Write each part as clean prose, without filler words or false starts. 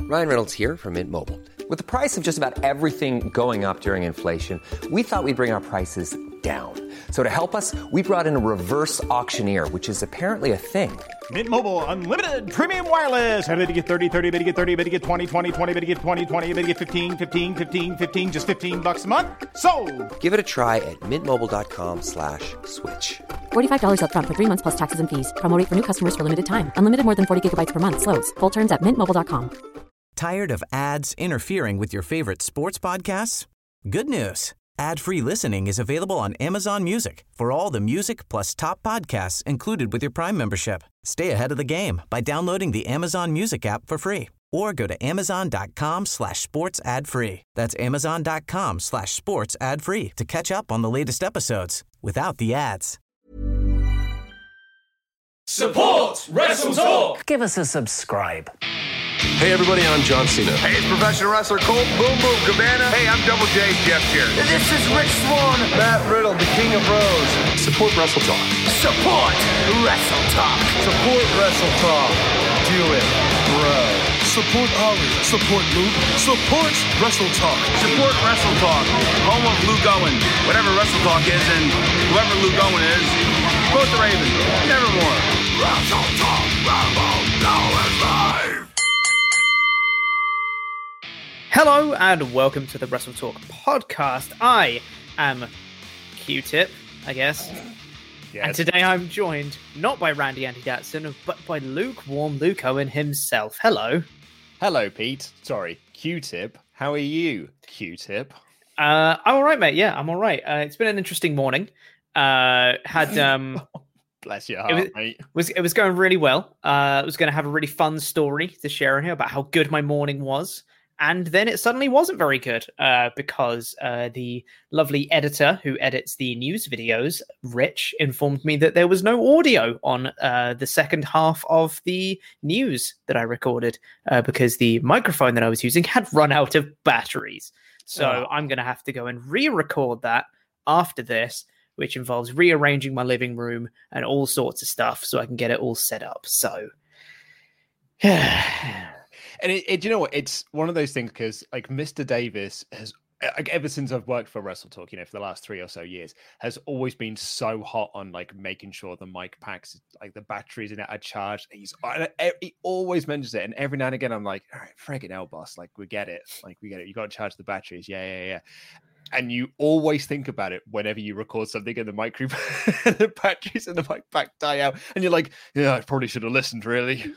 Ryan Reynolds here from Mint Mobile. With the price of just about everything going up during inflation, we thought we'd bring our prices down. So to help us, we brought in a reverse auctioneer, which is apparently a thing. Mint Mobile Unlimited Premium Wireless. How to get 30, 30, bit to get 30, bit to get 20, 20, 20, bit to get 20, 20, bit to get 15, 15, 15, 15, just $15 a month? Sold! Give it a try at mintmobile.com/switch. $45 up front for 3 months plus taxes and fees. Promo rate for new customers for limited time. Unlimited more than 40 gigabytes per month. Slows full terms at mintmobile.com. Tired of ads interfering with your favorite sports podcasts? Good news. Ad-free listening is available on Amazon Music for all the music plus top podcasts included with your Prime membership. Stay ahead of the game by downloading the Amazon Music app for free or go to amazon.com/sports ad free. That's amazon.com/sports ad free to catch up on the latest episodes without the ads. Support Wrestle Talk! Give us a subscribe. Hey everybody, I'm John Cena. Hey, it's professional wrestler Colt Boom Boom Cabana. Hey, I'm Double J Jeff Jarrett. This is Rich Swann. Matt Riddle, the King of Rose. Support Wrestle Talk. Support Wrestle Talk. Support Wrestle Talk. Do it, bro. Support Ollie. Support Luke. Support Wrestle Talk. Support Wrestle Talk. Home of Luke Owen. Whatever Wrestle Talk is, and whoever Luke Owen is, support the Raven. Nevermore. Wrestle Talk. Rambo. Now is live. Hello and welcome to the Wrestle Talk podcast. I am Q-Tip, I guess. Yes. And today I'm joined not by Randy Andy Datson, but by lukewarm Luke Owen himself. Hello. Hello, Pete. Sorry, Q-Tip. How are you, Q-Tip? I'm all right, mate. Yeah, I'm all right. It's been an interesting morning. Bless your heart, mate. It was going really well. I was going to have a really fun story to share in here about how good my morning was. And then it suddenly wasn't very good because the lovely editor who edits the news videos, Rich, informed me that there was no audio on the second half of the news that I recorded because the microphone that I was using had run out of batteries. So I'm going to have to go and re-record that after this, which involves rearranging my living room and all sorts of stuff so I can get it all set up. So, And you know what? It's one of those things because like Mr. Davis has, like, ever since I've worked for Wrestle Talk, for the last 3 or so years, has always been so hot on like making sure the mic packs, like the batteries in it are charged. He always mentions it, and every now and again I'm like, all right, friggin' hell, boss, like we get it. You got to charge the batteries, yeah. And you always think about it whenever you record something and the mic the batteries in the mic pack die out, and you're like, yeah, I probably should have listened, really.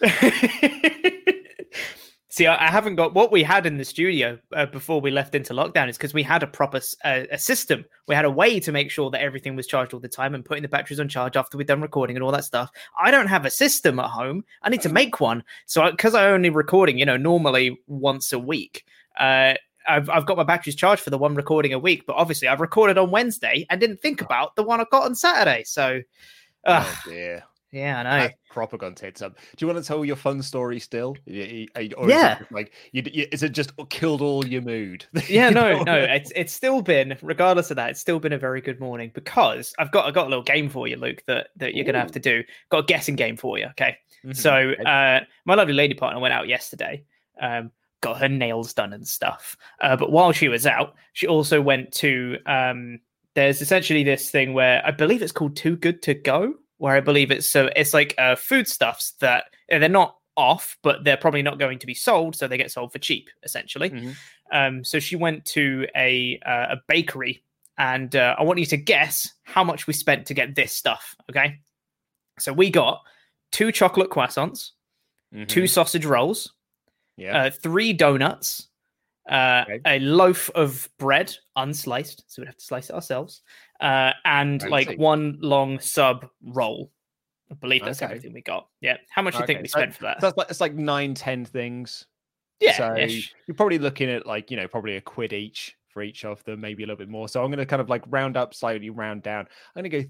See, I haven't got what we had in the studio before we left into lockdown is because we had a proper a system. We had a way to make sure that everything was charged all the time and putting the batteries on charge after we'd done recording and all that stuff. I don't have a system at home. I need to make one. So because I only recording, normally once a week, I've got my batteries charged for the one recording a week. But obviously I've recorded on Wednesday and didn't think about the one I got on Saturday. So, oh dear. Yeah, I know. Proper gun tits up. Do you want to tell your fun story still? Or yeah. Is it just killed all your mood? Yeah, no. It's still been, regardless of that, it's still been a very good morning because I've got a little game for you, Luke, that you're going to have to do. Got a guessing game for you, okay? Mm-hmm. So my lovely lady partner went out yesterday, got her nails done and stuff. But while she was out, she also went to, there's essentially this thing where I believe it's called Too Good To Go, where I believe it's like foodstuffs that they're not off, but they're probably not going to be sold, so they get sold for cheap, essentially. Mm-hmm. So she went to a bakery, and I want you to guess how much we spent to get this stuff, okay? So we got 2 chocolate croissants, 2 sausage rolls, 3 donuts, a loaf of bread, unsliced, so we'd have to slice it ourselves, and like 1 long sub roll. I believe that's everything we got. Yeah. How much do you think we spent for that? So it's like 9-10 things. Yeah. So you're probably looking at probably £1 each for each of them, maybe a little bit more. So I'm going to kind of like round up slightly, round down. I'm going to go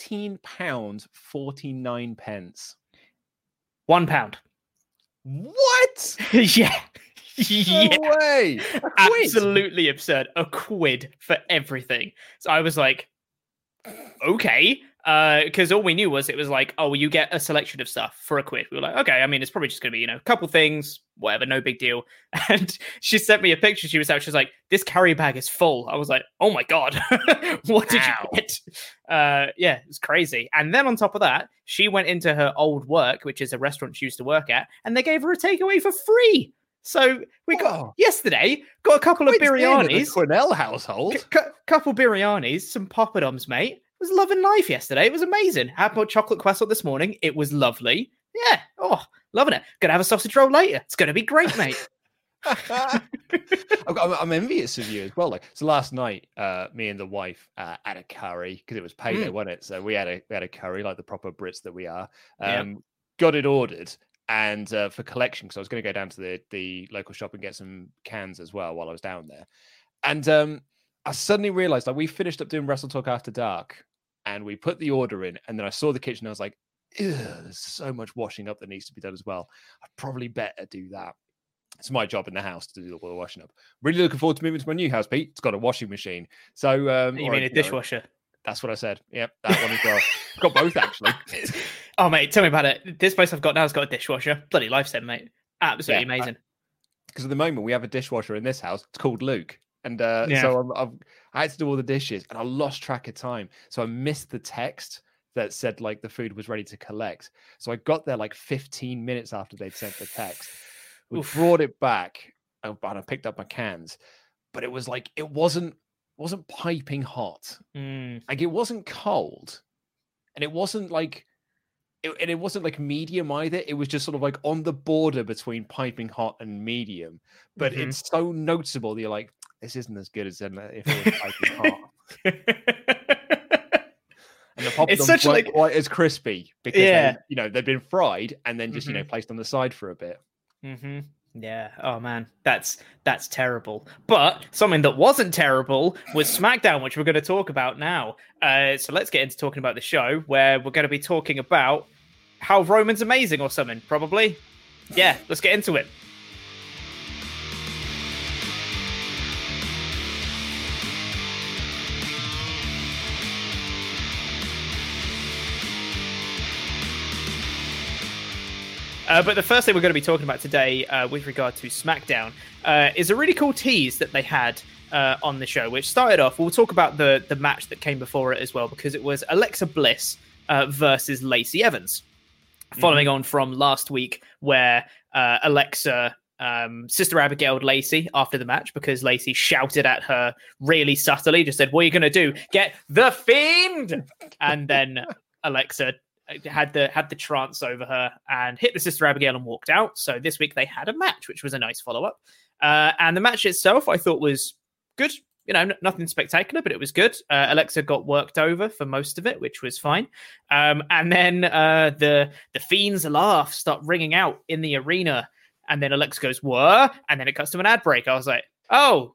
£13.49. £1. What? Yeah. No way. Absolutely absurd. £1 for everything. So I was like, okay. Because all we knew was it was like, oh, you get a selection of stuff for a quid. We were like, okay, I mean, it's probably just going to be, a couple things, whatever, no big deal. And she sent me a picture. She was like, this carry bag is full. I was like, oh my God, what did you get? Yeah, it was crazy. And then on top of that, she went into her old work, which is a restaurant she used to work at, and they gave her a takeaway for free. So we got yesterday, got a couple of biryanis. The Cornell household. Couple biryanis, some poppadoms, mate. It was loving life yesterday. It was amazing. Had my chocolate croissant this morning. It was lovely. Yeah. Oh, loving it. Gonna have a sausage roll later. It's gonna be great, mate. I'm envious of you as well. So last night, me and the wife had a curry because it was payday, wasn't it? So we had a curry like the proper Brits that we are. Got it ordered. And for collection, because I was going to go down to the local shop and get some cans as well while I was down there. And I suddenly realized we finished up doing Wrestle Talk After Dark and we put the order in. And then I saw the kitchen. And I was like, there's so much washing up that needs to be done as well. I'd probably better do that. It's my job in the house to do all the washing up. Really looking forward to moving to my new house, Pete. It's got a washing machine. So you mean a dishwasher? That's what I said. Yep, that one as well. Got both, actually. Oh, mate, tell me about it. This place I've got now has got a dishwasher. Bloody lifesaver, mate. Absolutely amazing. Because at the moment, we have a dishwasher in this house. It's called Luke. And so I had to do all the dishes, and I lost track of time. So I missed the text that said, the food was ready to collect. So I got there, 15 minutes after they'd sent the text. We brought it back, and I picked up my cans. But it was it wasn't piping hot. It wasn't cold, and it wasn't it wasn't medium either. It was just sort of on the border between piping hot and medium. But it's so noticeable that you're like, this isn't as good as if it was piping hot. And the poppadoms weren't quite as crispy because they've been fried and then just placed on the side for a bit. Mm-hmm. Yeah. Oh man, that's terrible. But something that wasn't terrible was SmackDown, which we're going to talk about now. So let's get into talking about the show, where we're going to be talking about how Roman's amazing or something, probably. Yeah, let's get into it. But the first thing we're going to be talking about today with regard to SmackDown is a really cool tease that they had on the show, which started off, we'll talk about the match that came before it as well, because it was Alexa Bliss versus Lacey Evans. Following on from last week where Alexa Sister Abigail'd Lacey after the match because Lacey shouted at her really subtly, just said, what are you going to do? Get the Fiend! And then Alexa had the trance over her and hit the Sister Abigail and walked out. So this week they had a match, which was a nice follow-up. And the match itself, I thought was good. Nothing spectacular, but it was good. Alexa got worked over for most of it, which was fine. And then the Fiend's laugh start ringing out in the arena. And then Alexa goes, what? And then it cuts to an ad break. I was like, oh.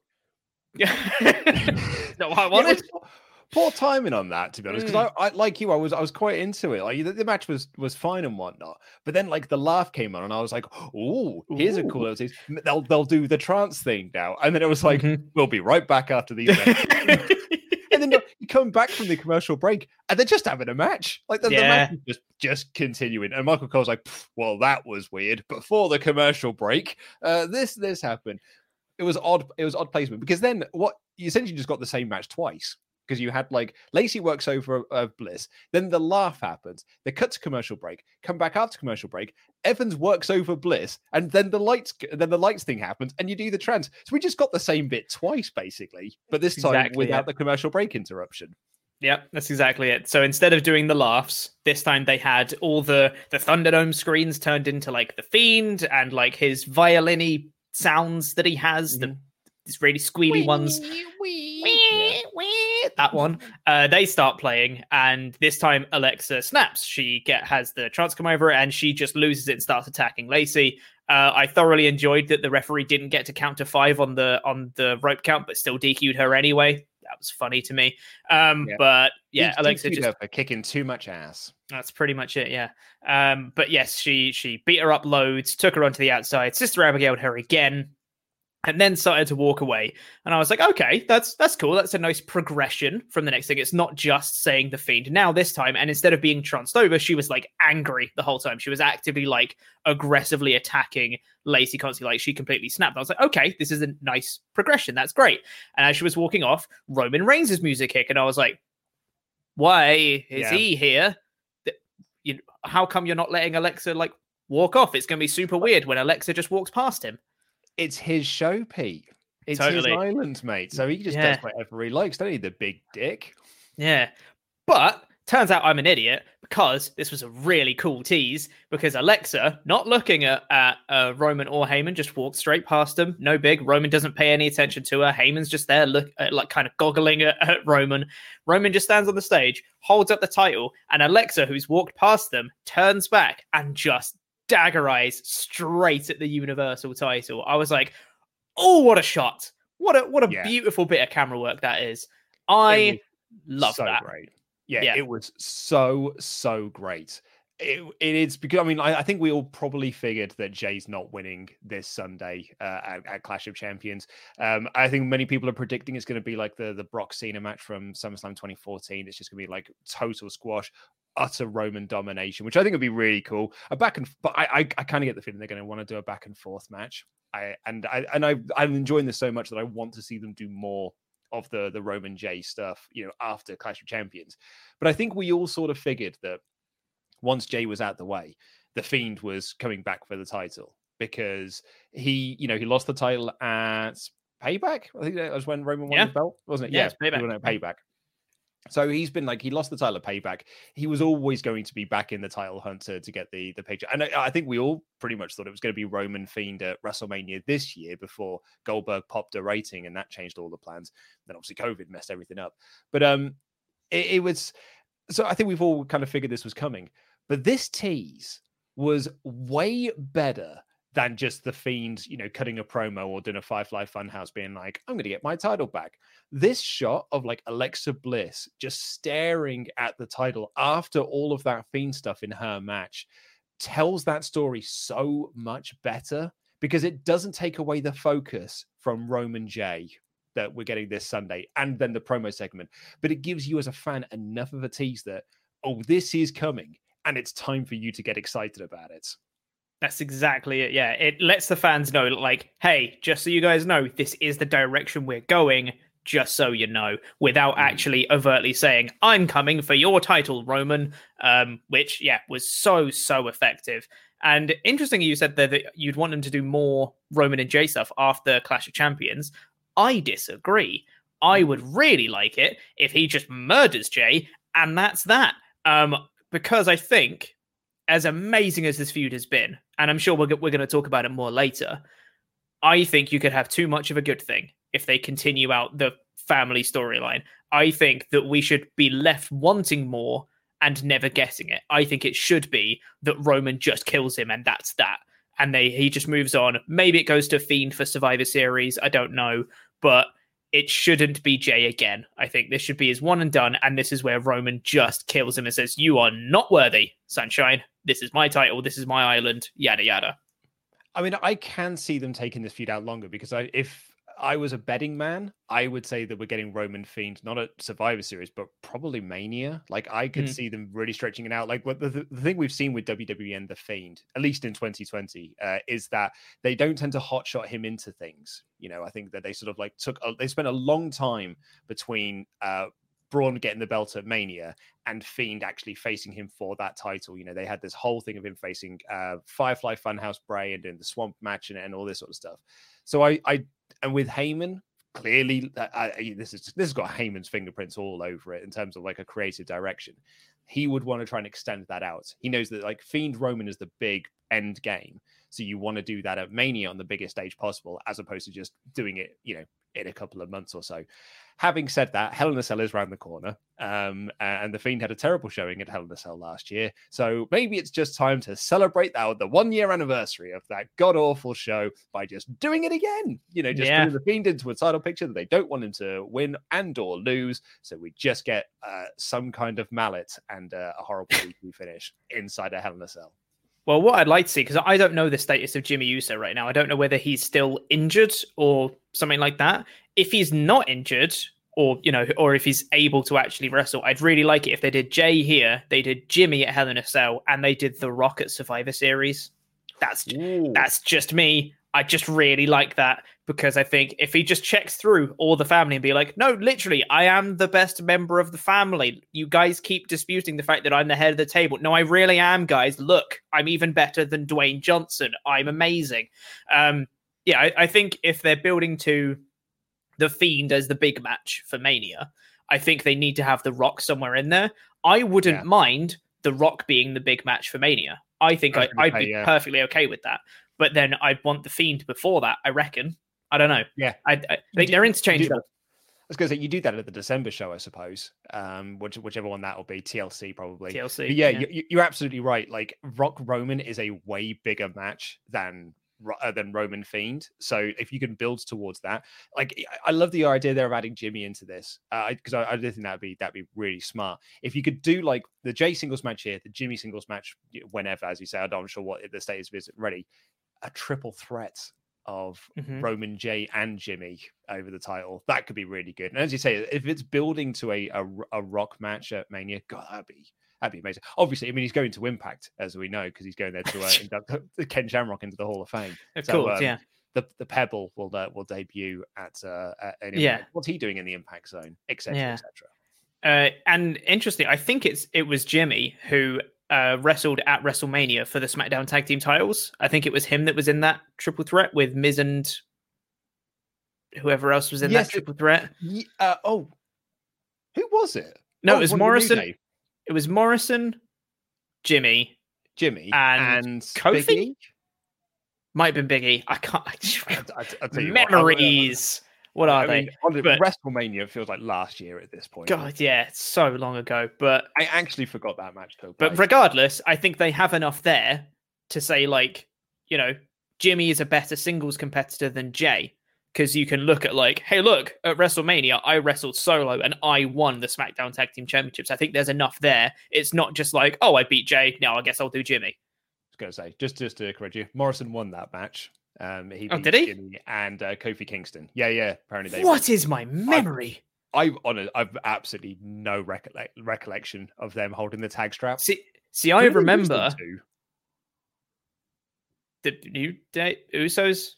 Is that what I wanted? Poor timing on that, to be honest, because I like you, I was quite into it. The match was fine and whatnot, but then the laugh came on, and I was like, "Oh, here's a cool little tease. They'll do the trance thing now." And then it was like, "We'll be right back after these." And then you come back from the commercial break, and they're just having a match. The match is just continuing. And Michael Cole's like, "Well, that was weird." Before the commercial break, this happened. It was odd. It was odd placement because then what you essentially just got the same match twice. Because you had Lacey works over Bliss, then the laugh happens, they cut to commercial break, come back after commercial break, Evans works over Bliss, and then the lights thing happens, and you do the trance. So we just got the same bit twice, basically, but this time without the commercial break interruption. Yep, that's exactly it. So instead of doing the laughs, this time they had all the Thunderdome screens turned into the Fiend and his violin-y sounds that he has, these really squealy ones. That one. They start playing, and this time Alexa snaps. She has the trance come over, and she just loses it and starts attacking Lacey. I thoroughly enjoyed that the referee didn't get to count to 5 on the rope count, but still DQ'd her anyway. That was funny to me. But yeah, Alexa just for kicking too much ass. That's pretty much it. Yeah. But yes, she beat her up loads, took her onto the outside. Sister Abigail her again. and then started to walk away. And I was like, okay, that's cool. That's a nice progression from the next thing. It's not just saying the Fiend now this time. And instead of being trounced over, she was like angry the whole time. She was actively like aggressively attacking Lacey constantly. Like she completely snapped. I was like, okay, this is a nice progression. That's great. And as she was walking off, Roman Reigns' music hit. And I was like, why is he here? How come you're not letting Alexa like walk off? It's going to be super weird when Alexa just walks past him. It's his show, Pete. It's his island, mate. So he just does whatever he likes. Don't he, the big dick? Yeah. But turns out I'm an idiot because this was a really cool tease because Alexa, not looking at Roman or Heyman, just walked straight past him. No big. Roman doesn't pay any attention to her. Heyman's just there, like kind of goggling at Roman. Roman just stands on the stage, holds up the title, and Alexa, who's walked past them, turns back and just dagger eyes straight at the Universal title. I was like, oh, what a shot. What a beautiful bit of camera work that is. I love that. Great. Yeah, it was so great. It is because, I mean, I think we all probably figured that Jay's not winning this Sunday at Clash of Champions. I think many people are predicting it's going to be like the Brock Cena match from SummerSlam 2014. It's just going to be like total squash, utter Roman domination, which I think would be really cool. But I kind of get the feeling they're going to want to do a back and forth match. I'm enjoying this so much that I want to see them do more of the Roman Jay stuff, after Clash of Champions. But I think we all sort of figured that once Jay was out the way, the Fiend was coming back for the title because he lost the title at Payback. I think that was when Roman won the belt, wasn't it? Yeah, Payback. Payback. So he lost the title at Payback. He was always going to be back in the title hunt to get the picture. And I think we all pretty much thought it was going to be Roman Fiend at WrestleMania this year before Goldberg popped a rating, and that changed all the plans. Then obviously COVID messed everything up. But it was, so I think we've all kind of figured this was coming. But this tease was way better than just the Fiend, cutting a promo or doing a Firefly Funhouse being like, I'm going to get my title back. This shot of like Alexa Bliss just staring at the title after all of that Fiend stuff in her match tells that story so much better because it doesn't take away the focus from Roman J that we're getting this Sunday and then the promo segment, but it gives you as a fan enough of a tease that, oh, this is coming and it's time for you to get excited about it. That's exactly it. Yeah, it lets the fans know, like, hey, just so you guys know, this is the direction we're going, just so you know, without actually overtly saying, I'm coming for your title, Roman, which, was so effective. And interestingly, you said that you'd want them to do more Roman and Jay stuff after Clash of Champions. I disagree. I would really like it if he just murders Jay, and that's that. Because I think, as amazing as this feud has been, and I'm sure we're going to talk about it more later, I think you could have too much of a good thing if they continue out the family storyline. I think that we should be left wanting more and never getting it. I think it should be that Roman just kills him and that's that. And he just moves on. Maybe it goes to Fiend for Survivor Series. I don't know. But it shouldn't be Jay again. I think this should be his one and done. And this is where Roman just kills him and says, you are not worthy, Sunshine. This is my title. This is my island. Yada, yada. I mean, I can see them taking this feud out longer because if I was a betting man, I would say that we're getting Roman Fiend, not at Survivor Series, but probably Mania. Like, I could see them really stretching it out. Like, what the thing we've seen with WWE and The Fiend, at least in 2020, is that they don't tend to hotshot him into things. I think that they sort of like they spent a long time between Braun getting the belt at Mania and Fiend actually facing him for that title. They had this whole thing of him facing Firefly Funhouse Bray and doing the Swamp match and all this sort of stuff. So and with Heyman, clearly this has got Heyman's fingerprints all over it in terms of like a creative direction. He would want to try and extend that out. He knows that like Fiend Roman is the big end game. So you want to do that at Mania on the biggest stage possible, as opposed to just doing it, in a couple of months or so. Having said that, Hell in a Cell is around the corner. And The Fiend had a terrible showing at Hell in a Cell last year. So maybe it's just time to celebrate the 1 year anniversary of that god-awful show by just doing it again. Putting The Fiend into a title picture that they don't want him to win and or lose. So we just get some kind of mallet and a horrible weekly finish inside a Hell in a Cell. Well, what I'd like to see, because I don't know the status of Jimmy Uso right now. I don't know whether he's still injured or something like that. If he's not injured, or if he's able to actually wrestle, I'd really like it if they did Jay here, they did Jimmy at Hell in a Cell, and they did The Rock at Survivor Series. That's just me. I just really like that, because I think if he just checks through all the family and be like, no, literally, I am the best member of the family. You guys keep disputing the fact that I'm the head of the table. No, I really am, guys. Look, I'm even better than Dwayne Johnson. I'm amazing. I think if they're building to The Fiend as the big match for Mania, I think they need to have The Rock somewhere in there. I wouldn't mind The Rock being the big match for Mania. I think I'd be perfectly okay with that. But then I'd want The Fiend before that, I reckon. I don't know. Yeah. I think they're interchangeable. I was going to say, you do that at the December show, I suppose. Whichever one that will be. TLC, probably. TLC. But you're absolutely right. Like, Rock Roman is a way bigger match than Roman Fiend. So if you can build towards that, like, I love the idea there of adding Jimmy into this, because I do think that'd be really smart. If you could do like the Jay singles match here, the Jimmy singles match whenever, as you say, I'm sure what the status is ready, a triple threat of Roman, Jay, and Jimmy over the title, that could be really good. And as you say, if it's building to a Rock match at Mania, God, that'd be amazing. Obviously, I mean, he's going to Impact, as we know, because he's going there to induct Ken Shamrock into the Hall of Fame. Of course, yeah. The Pebble will debut at Impact. What's he doing in the Impact Zone, etc., etc. And interesting, I think it was Jimmy who wrestled at WrestleMania for the SmackDown Tag Team titles. I think it was him that was in that triple threat with Miz and whoever else was in that triple threat. Who was it? No, it was Morrison. It was Morrison, Jimmy, and Kofi. Big E? Might have been Big E. I can't. I'll tell you memories. What are they? WrestleMania feels like last year at this point. God, yeah, it's so long ago. But I actually forgot that match though. But regardless, I think they have enough there to say, like, Jimmy is a better singles competitor than Jay. Because you can look at like, hey, look, at WrestleMania, I wrestled solo and I won the SmackDown Tag Team Championships. I think there's enough there. It's not just like, oh, I beat Jay. Now I guess I'll do Jimmy. I was going to say, just to correct you, Morrison won that match. He beat did he? Jimmy and Kofi Kingston. Yeah. Apparently they. What is my memory? I've absolutely no recollection of them holding the tag strap. See, I remember the New Day Usos.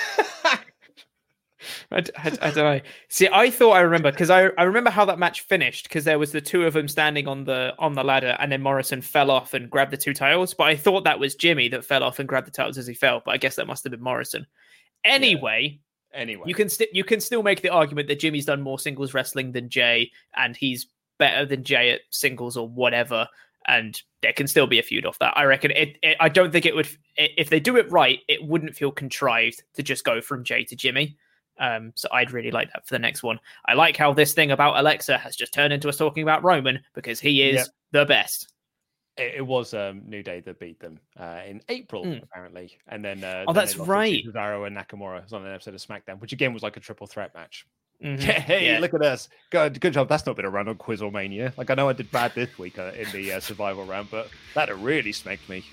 I don't know. See, I thought I remember, because I remember how that match finished, because there was the two of them standing on the ladder, and then Morrison fell off and grabbed the two titles. But I thought that was Jimmy that fell off and grabbed the titles as he fell. But I guess that must have been Morrison. Anyway, you can still make the argument that Jimmy's done more singles wrestling than Jay, and he's better than Jay at singles or whatever. And there can still be a feud off that. I reckon I don't think it would. If they do it right, it wouldn't feel contrived to just go from Jay to Jimmy. So I'd really like that for the next one. I like how this thing about Alexa has just turned into us talking about Roman, because he is the best. It was New Day that beat them in April, apparently. And then that's right. Cesaro and Nakamura was on an episode of SmackDown, which again was like a triple threat match. Mm-hmm. Look at us. Good job. That's not been a run on Quizzlemania. Like, I know I did bad this week in the survival round, but that really smacked me.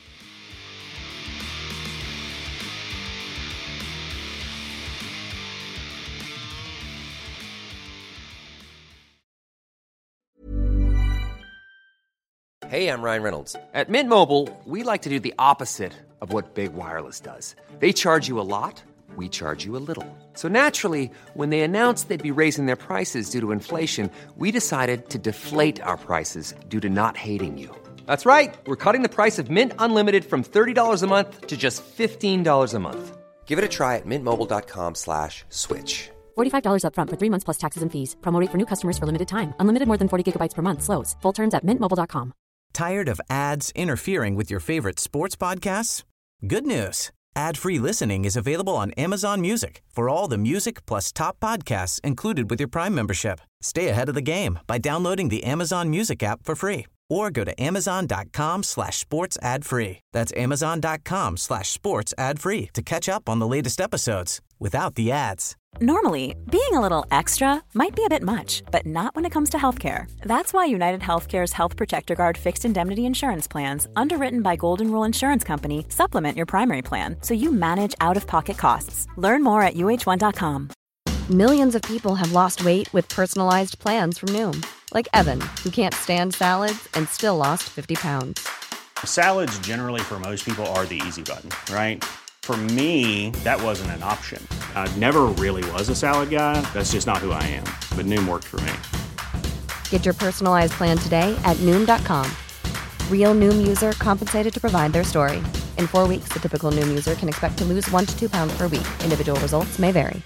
Hey, I'm Ryan Reynolds. At Mint Mobile, we like to do the opposite of what Big Wireless does. They charge you a lot, we charge you a little. So naturally, when they announced they'd be raising their prices due to inflation, we decided to deflate our prices due to not hating you. That's right. We're cutting the price of Mint Unlimited from $30 a month to just $15 a month. Give it a try at mintmobile.com/switch. $45 up front for 3 months plus taxes and fees. Promo rate for new customers for limited time. Unlimited more than 40 gigabytes per month. Slows full terms at mintmobile.com. Tired of ads interfering with your favorite sports podcasts? Good news. Ad-free listening is available on Amazon Music for all the music plus top podcasts included with your Prime membership. Stay ahead of the game by downloading the Amazon Music app for free, or go to amazon.com/sports ad free. That's amazon.com/sports ad free to catch up on the latest episodes without the ads. Normally, being a little extra might be a bit much, but not when it comes to healthcare. That's why United Healthcare's Health Protector Guard fixed indemnity insurance plans, underwritten by Golden Rule Insurance Company, supplement your primary plan so you manage out-of-pocket costs. Learn more at uh1.com. Millions of people have lost weight with personalized plans from Noom. Like Evan, who can't stand salads and still lost 50 pounds. Salads generally for most people are the easy button, right? For me, that wasn't an option. I never really was a salad guy. That's just not who I am. But Noom worked for me. Get your personalized plan today at Noom.com. Real Noom user compensated to provide their story. In 4 weeks, the typical Noom user can expect to lose 1 to 2 pounds per week. Individual results may vary.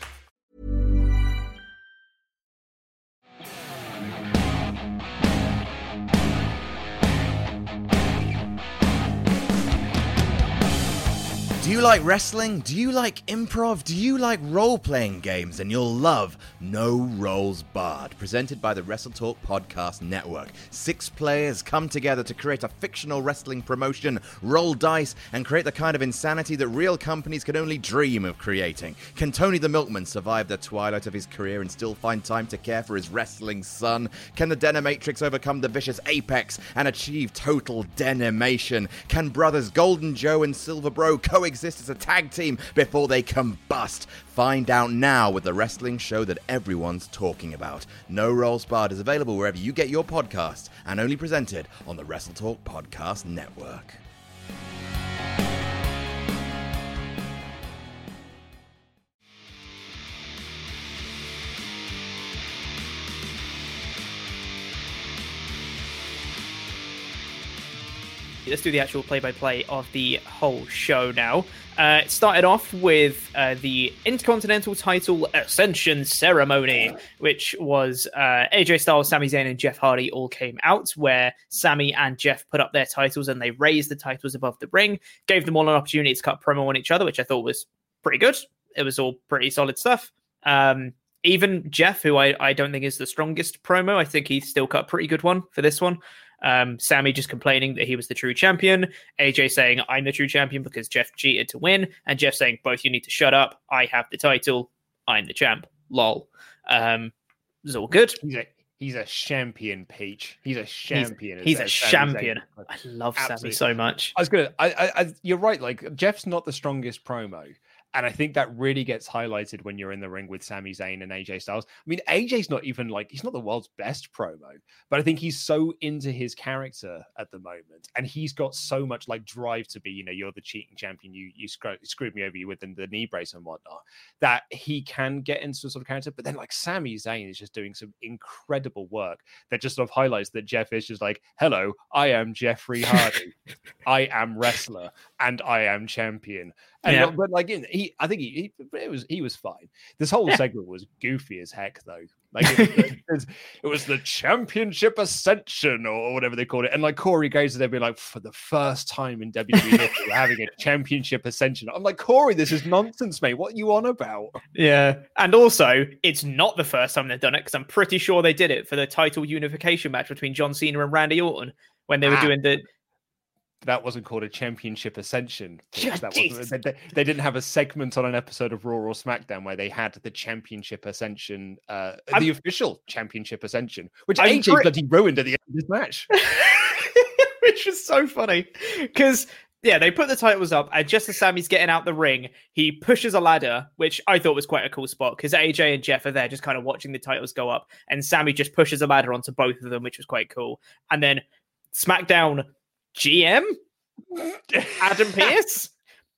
Do you like wrestling? Do you like improv? Do you like role-playing games? Then you'll love No Rolls Barred, presented by the Wrestle Talk Podcast Network. 6 players come together to create a fictional wrestling promotion, roll dice, and create the kind of insanity that real companies can only dream of creating. Can Tony the Milkman survive the twilight of his career and still find time to care for his wrestling son? Can the Denimatrix overcome the vicious Apex and achieve total denimation? Can brothers Golden Joe and Silver Bro coexist as a tag team before they combust? Find out now with the wrestling show that everyone's talking about. No Rolls Barred is available wherever you get your podcasts and only presented on the Wrestle Talk Podcast Network. Let's do the actual play-by-play of the whole show now. It started off with the Intercontinental title Ascension ceremony, which was AJ Styles, Sami Zayn, and Jeff Hardy all came out, where Sami and Jeff put up their titles and they raised the titles above the ring, gave them all an opportunity to cut promo on each other, which I thought was pretty good. It was all pretty solid stuff. Even Jeff, who I don't think is the strongest promo, I think he still cut a pretty good one for this one. Sami just complaining that he was the true champion, AJ saying I'm the true champion because Jeff cheated to win, and Jeff saying both you need to shut up, I have the title, I'm the champ, lol. It's all good. He's a champion, Peach. He's a champion. He's a champion. I love Sami so much. You're right. Like, Jeff's not the strongest promo. And I think that really gets highlighted when you're in the ring with Sami Zayn and AJ Styles. I mean, AJ's not even he's not the world's best promo, but I think he's so into his character at the moment. And he's got so much drive to be, you're the cheating champion. You screwed me over you with the knee brace and whatnot, that he can get into a sort of character. But then Sami Zayn is just doing some incredible work that just sort of highlights that Jeff is just hello, I am Jeffrey Hardy. I am wrestler and I am champion. And yeah. But I think he was fine. This whole segment was goofy as heck, though. It was the championship ascension or whatever they called it, and Corey goes to them being for the first time in WWE history, we're having a championship ascension. I'm like, Corey, this is nonsense, mate. What are you on about? Yeah, and also it's not the first time they've done it, because I'm pretty sure they did it for the title unification match between John Cena and Randy Orton when they were doing the. That wasn't called a championship ascension. They didn't have a segment on an episode of Raw or SmackDown where they had the championship ascension, the official championship ascension, which AJ bloody ruined at the end of this match. Which is so funny. Because, they put the titles up, and just as Sami's getting out the ring, he pushes a ladder, which I thought was quite a cool spot, because AJ and Jeff are there just kind of watching the titles go up, and Sami just pushes a ladder onto both of them, which was quite cool. And then SmackDown GM Adam Pearce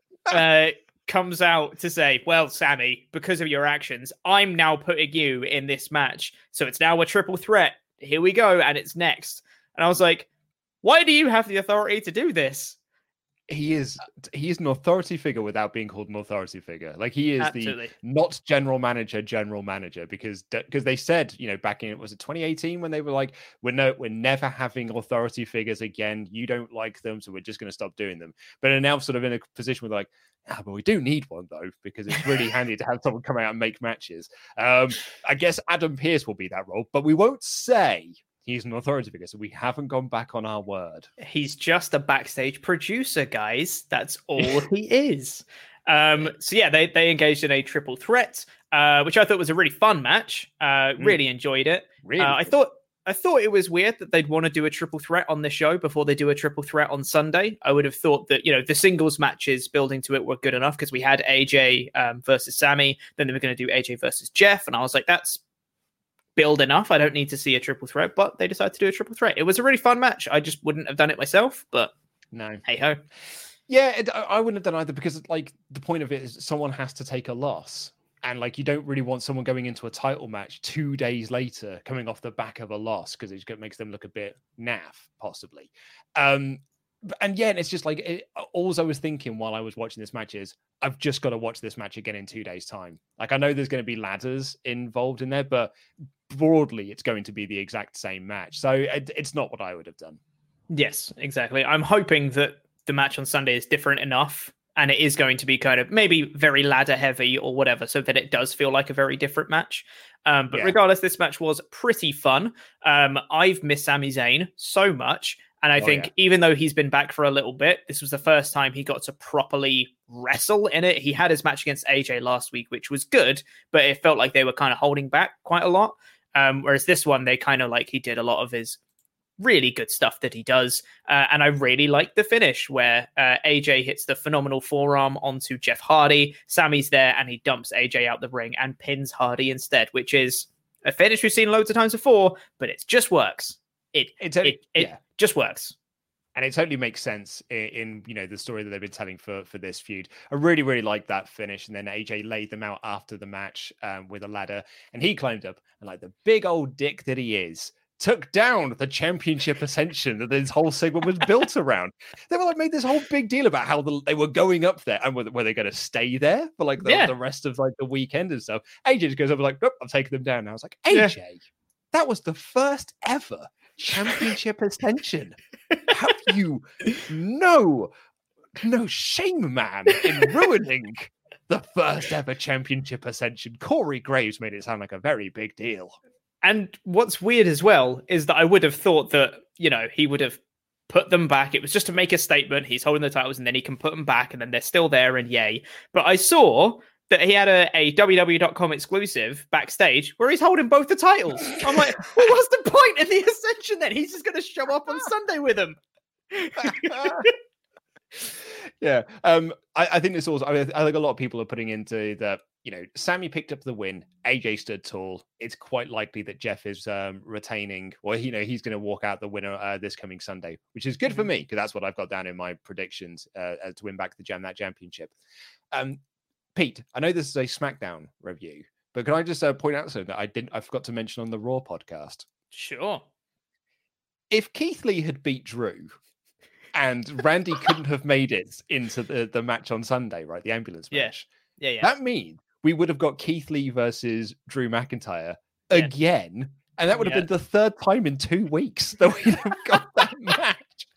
comes out to say, well, Sami, because of your actions, I'm now putting you in this match, so it's now a triple threat. Here we go, and it's next. And I was like, why do you have the authority to do this? He is an authority figure without being called an authority figure. He is Absolutely. The not general manager, because they said, back in, was it 2018 when they were like, we're never having authority figures again. You don't like them, so we're just going to stop doing them. But they're now sort of in a position where but we do need one though, because it's really handy to have someone come out and make matches. I guess Adam Pearce will be that role, but we won't say he's an authority figure, so we haven't gone back on our word. He's just a backstage producer, guys. That's all he is. So yeah, they engaged in a triple threat, which I thought was a really fun match. Really enjoyed it. Really? I thought it was weird that they'd want to do a triple threat on the show before they do a triple threat on Sunday. I would have thought that, the singles matches building to it were good enough because we had AJ versus Sammy. Then they were going to do AJ versus Jeff. And I was like, that's build enough. I don't need to see a triple threat, but they decided to do a triple threat. It was a really fun match. I just wouldn't have done it myself, but no. Hey ho. Yeah, I wouldn't have done either because like the point of it is someone has to take a loss. And like, you don't really want someone going into a title match 2 days later, coming off the back of a loss, because it makes them look a bit naff, possibly. And yeah, it's just like, all I was thinking while I was watching this match is, I've just got to watch this match again in 2 days' time. Like, I know there's going to be ladders involved in there, but broadly, it's going to be the exact same match. So it's not what I would have done. Yes, exactly. I'm hoping that the match on Sunday is different enough, and it is going to be kind of maybe very ladder heavy or whatever, so that it does feel like a very different match. But regardless, this match was pretty fun. I've missed Sami Zayn so much. And I think even though he's been back for a little bit, this was the first time he got to properly wrestle in it. He had his match against AJ last week, which was good, but it felt like they were kind of holding back quite a lot. Whereas this one, they kind of like he did a lot of his really good stuff that he does. And I really like the finish where AJ hits the phenomenal forearm onto Jeff Hardy. Sammy's there and he dumps AJ out the ring and pins Hardy instead, which is a finish we've seen loads of times before, but it just works. It just works. And it totally makes sense in the story that they've been telling for this feud. I really, really like that finish. And then AJ laid them out after the match with a ladder. And he climbed up and like the big old dick that he is, took down the championship ascension that this whole segment was built around. They were like made this whole big deal about how they were going up there and were they going to stay there for like the rest of like the weekend and stuff. AJ just goes up and like, nope, I'm taking them down now. I was like, AJ, that was the first ever championship ascension. Have you no shame, man, in ruining the first ever championship ascension? Corey Graves made it sound like a very big deal. And what's weird as well is that I would have thought that, he would have put them back. It was just to make a statement. He's holding the titles and then he can put them back and then they're still there and yay. But I saw that he had a WWE.com exclusive backstage where he's holding both the titles. I'm like, well, what's the point in the Ascension then? He's just going to show up on Sunday with them. Yeah. I think this also, I think a lot of people are putting into that, Sammy picked up the win. AJ stood tall. It's quite likely that Jeff is retaining, or, he's going to walk out the winner this coming Sunday, which is good for me because that's what I've got down in my predictions to win back the That Championship. Pete, I know this is a SmackDown review, but can I just point out something that I forgot to mention on the Raw podcast? Sure. If Keith Lee had beat Drew and Randy couldn't have made it into the match on Sunday, right? The ambulance match. Yeah. That means we would have got Keith Lee versus Drew McIntyre again. And that would have been the third time in 2 weeks that we'd have got that match.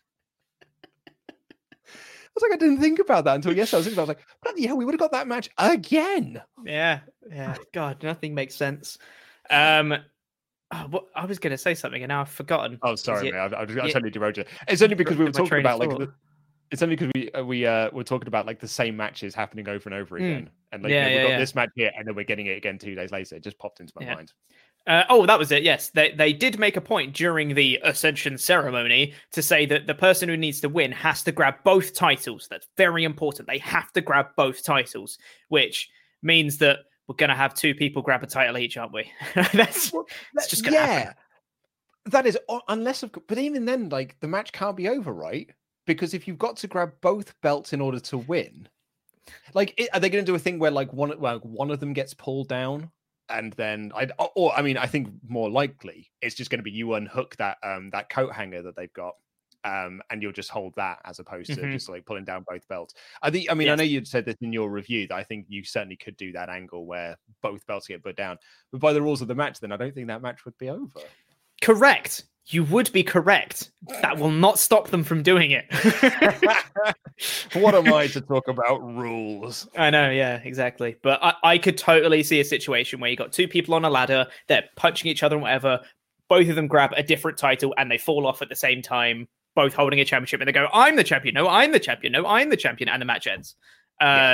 I was like, I didn't think about that until yesterday. I was thinking about, bloody hell, we would have got that match again. Yeah. God, nothing makes sense. I was going to say something and now I've forgotten. Oh, sorry, man. I totally derailed you. It's only because we were talking about it's only because we were talking about like the same matches happening over and over again, and like we got this match here, and then we're getting it again 2 days later. It just popped into my mind. That was it. Yes, they did make a point during the Ascension ceremony to say that the person who needs to win has to grab both titles. That's very important. They have to grab both titles, which means that we're going to have two people grab a title each, aren't we? that's just going to happen. That is, but even then, like the match can't be over, right? Because if you've got to grab both belts in order to win, like, are they going to do a thing where like one of them gets pulled down? And then I think more likely it's just going to be you unhook that that coat hanger that they've got, and you'll just hold that as opposed to just like pulling down both belts. I know you'd said this in your review that I think you certainly could do that angle where both belts get put down, but by the rules of the match, then I don't think that match would be over. Correct. You would be correct. That will not stop them from doing it. What am I to talk about rules? I know, yeah, exactly. But I could totally see a situation where you got two people on a ladder, they're punching each other and whatever, both of them grab a different title and they fall off at the same time, both holding a championship, and they go, I'm the champion, no, I'm the champion, no, I'm the champion, and the match ends.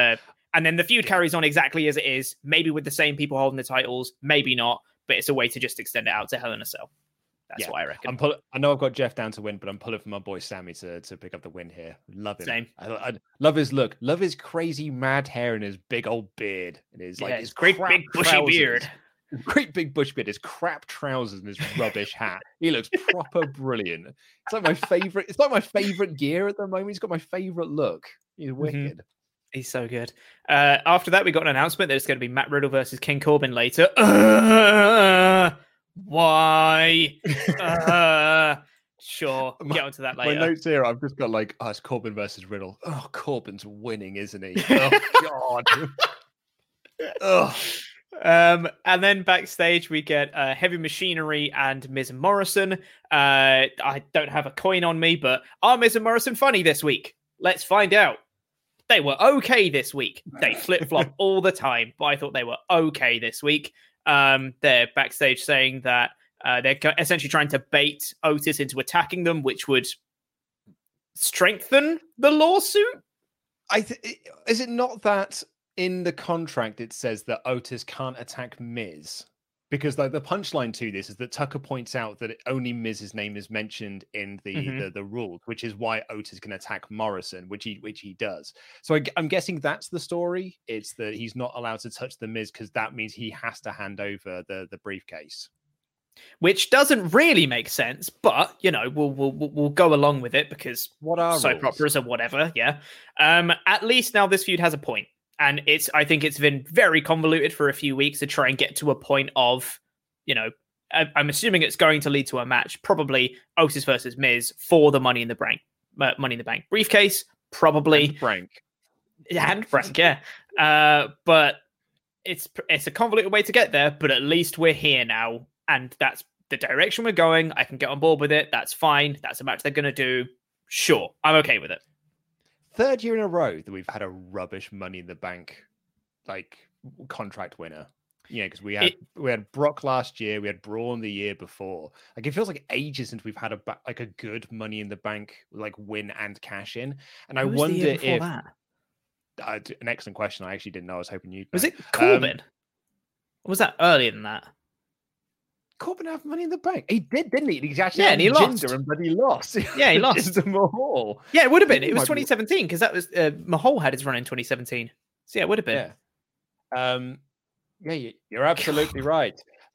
And then the feud carries on exactly as it is, maybe with the same people holding the titles, maybe not, but it's a way to just extend it out to Hell in a Cell. That's what I reckon. I know I've got Jeff down to win, but I'm pulling for my boy Sammy to pick up the win here. Love him. Same. I love his look. Love his crazy mad hair and his big old beard. And his great big bushy beard. Great big bush beard, his crap trousers and his rubbish hat. He looks proper brilliant. It's like my favorite. It's like my favorite gear at the moment. He's got my favorite look. He's wicked. He's so good. After that, we got an announcement that it's going to be Matt Riddle versus King Corbin later. Why? Sure. Get onto that later. My notes here, I've just got like, it's Corbin versus Riddle. Oh, Corbin's winning, isn't he? Oh God. And then backstage we get Heavy Machinery and Miz and Morrison. I don't have a coin on me, but are Miz and Morrison funny this week? Let's find out. They were okay this week. They flip-flop all the time, but I thought they were okay this week. They're backstage saying that they're essentially trying to bait Otis into attacking them, which would strengthen the lawsuit. Is it not that in the contract it says that Otis can't attack Miz? Because like the punchline to this is that Tucker points out that only Miz's name is mentioned in the rules, which is why Otis can attack Morrison, which he does. So I'm guessing that's the story. It's that he's not allowed to touch the Miz because that means he has to hand over the briefcase. Which doesn't really make sense, but we'll go along with it because what are soap operas or whatever. Yeah. At least now this feud has a point. And I think it's been very convoluted for a few weeks to try and get to a point of, I'm assuming it's going to lead to a match, probably Otis versus Miz for the Money in the Bank briefcase, probably. And Frank, yeah. But it's a convoluted way to get there, but at least we're here now, and that's the direction we're going. I can get on board with it. That's fine. That's a match they're going to do. Sure, I'm okay with it. Third year in a row that we've had a rubbish Money in the Bank like contract winner. Because we had Brock last year, we had Braun the year before. Like it feels like ages since we've had a good Money in the Bank like win and cash in. And I wonder if an excellent question. I actually didn't know. I was hoping you'd know. Was it Corbin? Or was that earlier than that? Corbin have Money in the Bank. He did, didn't he? He actually and he lost. But he lost. Yeah, he lost to Mahal. Yeah, it would have been. It was 2017 because that was Mahal had his run in 2017. So yeah, it would have been. Yeah. You're absolutely right.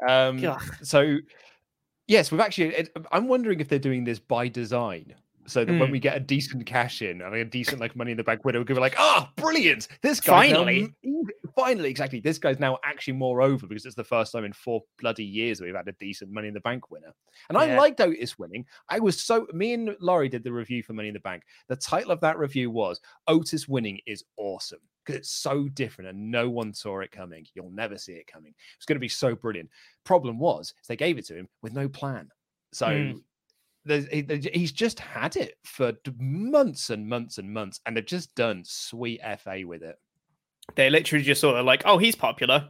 So yes, we've actually. I'm wondering if they're doing this by design. So that when we get a decent cash in and a decent like Money in the Bank winner, we're going to be like, brilliant! This guy finally, exactly. This guy's now actually more over because it's the first time in 4 bloody years that we've had a decent Money in the Bank winner. And I liked Otis winning. Me and Laurie did the review for Money in the Bank. The title of that review was Otis winning is awesome because it's so different and no one saw it coming. You'll never see it coming. It's going to be so brilliant. Problem was they gave it to him with no plan. So. He's just had it for months and months and months, and they've just done sweet FA with it. They literally just sort of like, oh, he's popular.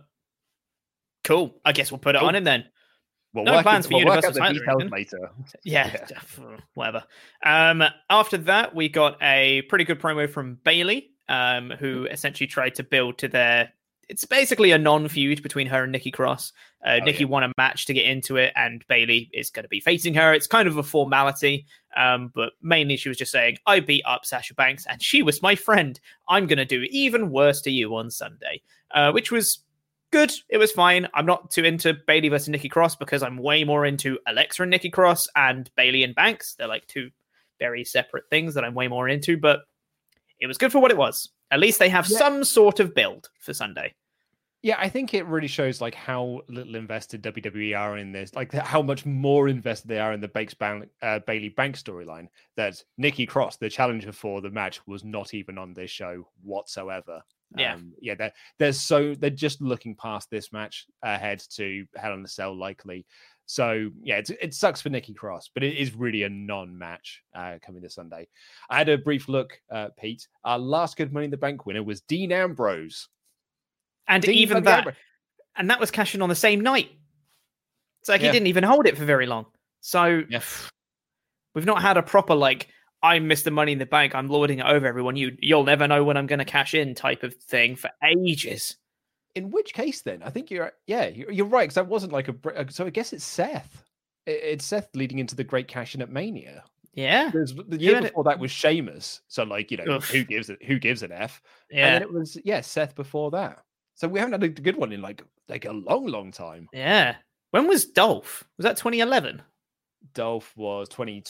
Cool. I guess we'll put it on him then. No plans for Universal title later. Yeah, whatever. After that, we got a pretty good promo from Bayley, who essentially tried to build to their... It's basically a non-feud between her and Nikki Cross. Nikki won a match to get into it, and Bayley is going to be facing her. It's kind of a formality, but mainly she was just saying, I beat up Sasha Banks, and she was my friend. I'm going to do even worse to you on Sunday, which was good. It was fine. I'm not too into Bayley versus Nikki Cross because I'm way more into Alexa and Nikki Cross and Bayley and Banks. They're like two very separate things that I'm way more into, but it was good for what it was. At least they have some sort of build for Sunday. Yeah, I think it really shows like how little invested WWE are in this, like how much more invested they are in the Bayley Banks storyline. That Nikki Cross, the challenger for the match, was not even on this show whatsoever. They're just looking past this match ahead to Hell in a Cell likely. So yeah, it sucks for Nikki Cross, but it is really a non-match coming this Sunday. I had a brief look, Pete. Our last good Money in the Bank winner was Dean Ambrose. And even that, and that was cashing on the same night. It's like he didn't even hold it for very long. So we've not had a proper like, I'm Mr. Money in the Bank. I'm lording it over everyone. You'll never know when I'm going to cash in type of thing for ages. In which case, then I think you're right, because that wasn't like so I guess it's Seth. It's Seth leading into the great cash in at Mania. Yeah, the year before that was Sheamus. So like who gives an F? Yeah, and then it was Seth before that. So we haven't had a good one in like a long time. Yeah. When was Dolph? Was that 2011? Dolph was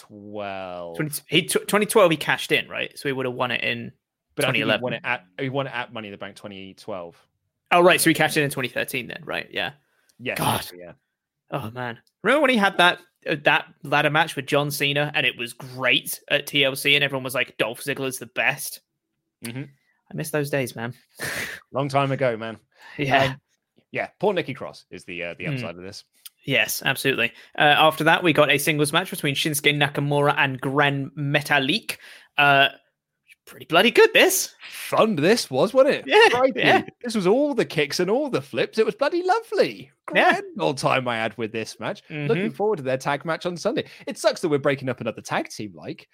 2012. 2012 he cashed in, right? So he would have won it in 2011. He won it at Money in the Bank 2012. Oh, right. So he cashed in 2013 then, right? Yeah. Yeah. God. Yeah. Oh, man. Remember when he had that ladder match with John Cena and it was great at TLC and everyone was like, Dolph Ziggler's the best? Mm-hmm. I miss those days, man. Long time ago, man. Yeah. Poor Nikki Cross is the upside of this. Yes, absolutely. After that, we got a singles match between Shinsuke Nakamura and Gran Metalik. Pretty bloody good, this. Fun this was, wasn't it? Yeah, yeah. This was all the kicks and all the flips. It was bloody lovely. Grand old time I had with this match. Mm-hmm. Looking forward to their tag match on Sunday. It sucks that we're breaking up another tag team,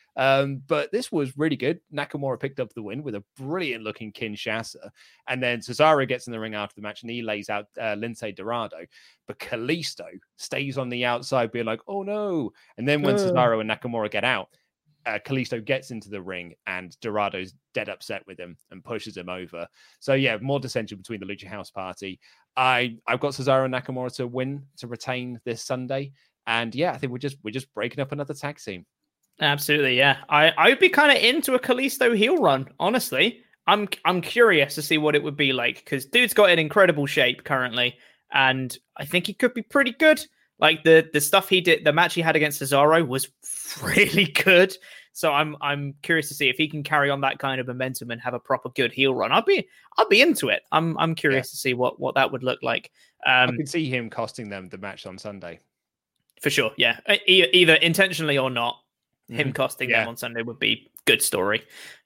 but this was really good. Nakamura picked up the win with a brilliant looking Kinshasa. And then Cesaro gets in the ring after the match and he lays out Lince Dorado. But Kalisto stays on the outside being like, oh no. And then when Cesaro and Nakamura get out, Kalisto gets into the ring and Dorado's dead upset with him and pushes him over. So yeah, more dissension between the Lucha House Party. I've got Cesaro and Nakamura to retain this Sunday. And yeah, I think we're just breaking up another tag team. Absolutely, yeah. I'd be kind of into a Kalisto heel run, honestly. I'm curious to see what it would be like because dude's got an incredible shape currently, and I think he could be pretty good. Like the stuff he did, the match he had against Cesaro was really good. So I'm curious to see if he can carry on that kind of momentum and have a proper good heel run. I'll be into it. I'm curious to see what that would look like. I can see him costing them the match on Sunday. For sure, yeah. Either intentionally or not, him costing them on Sunday would be good story.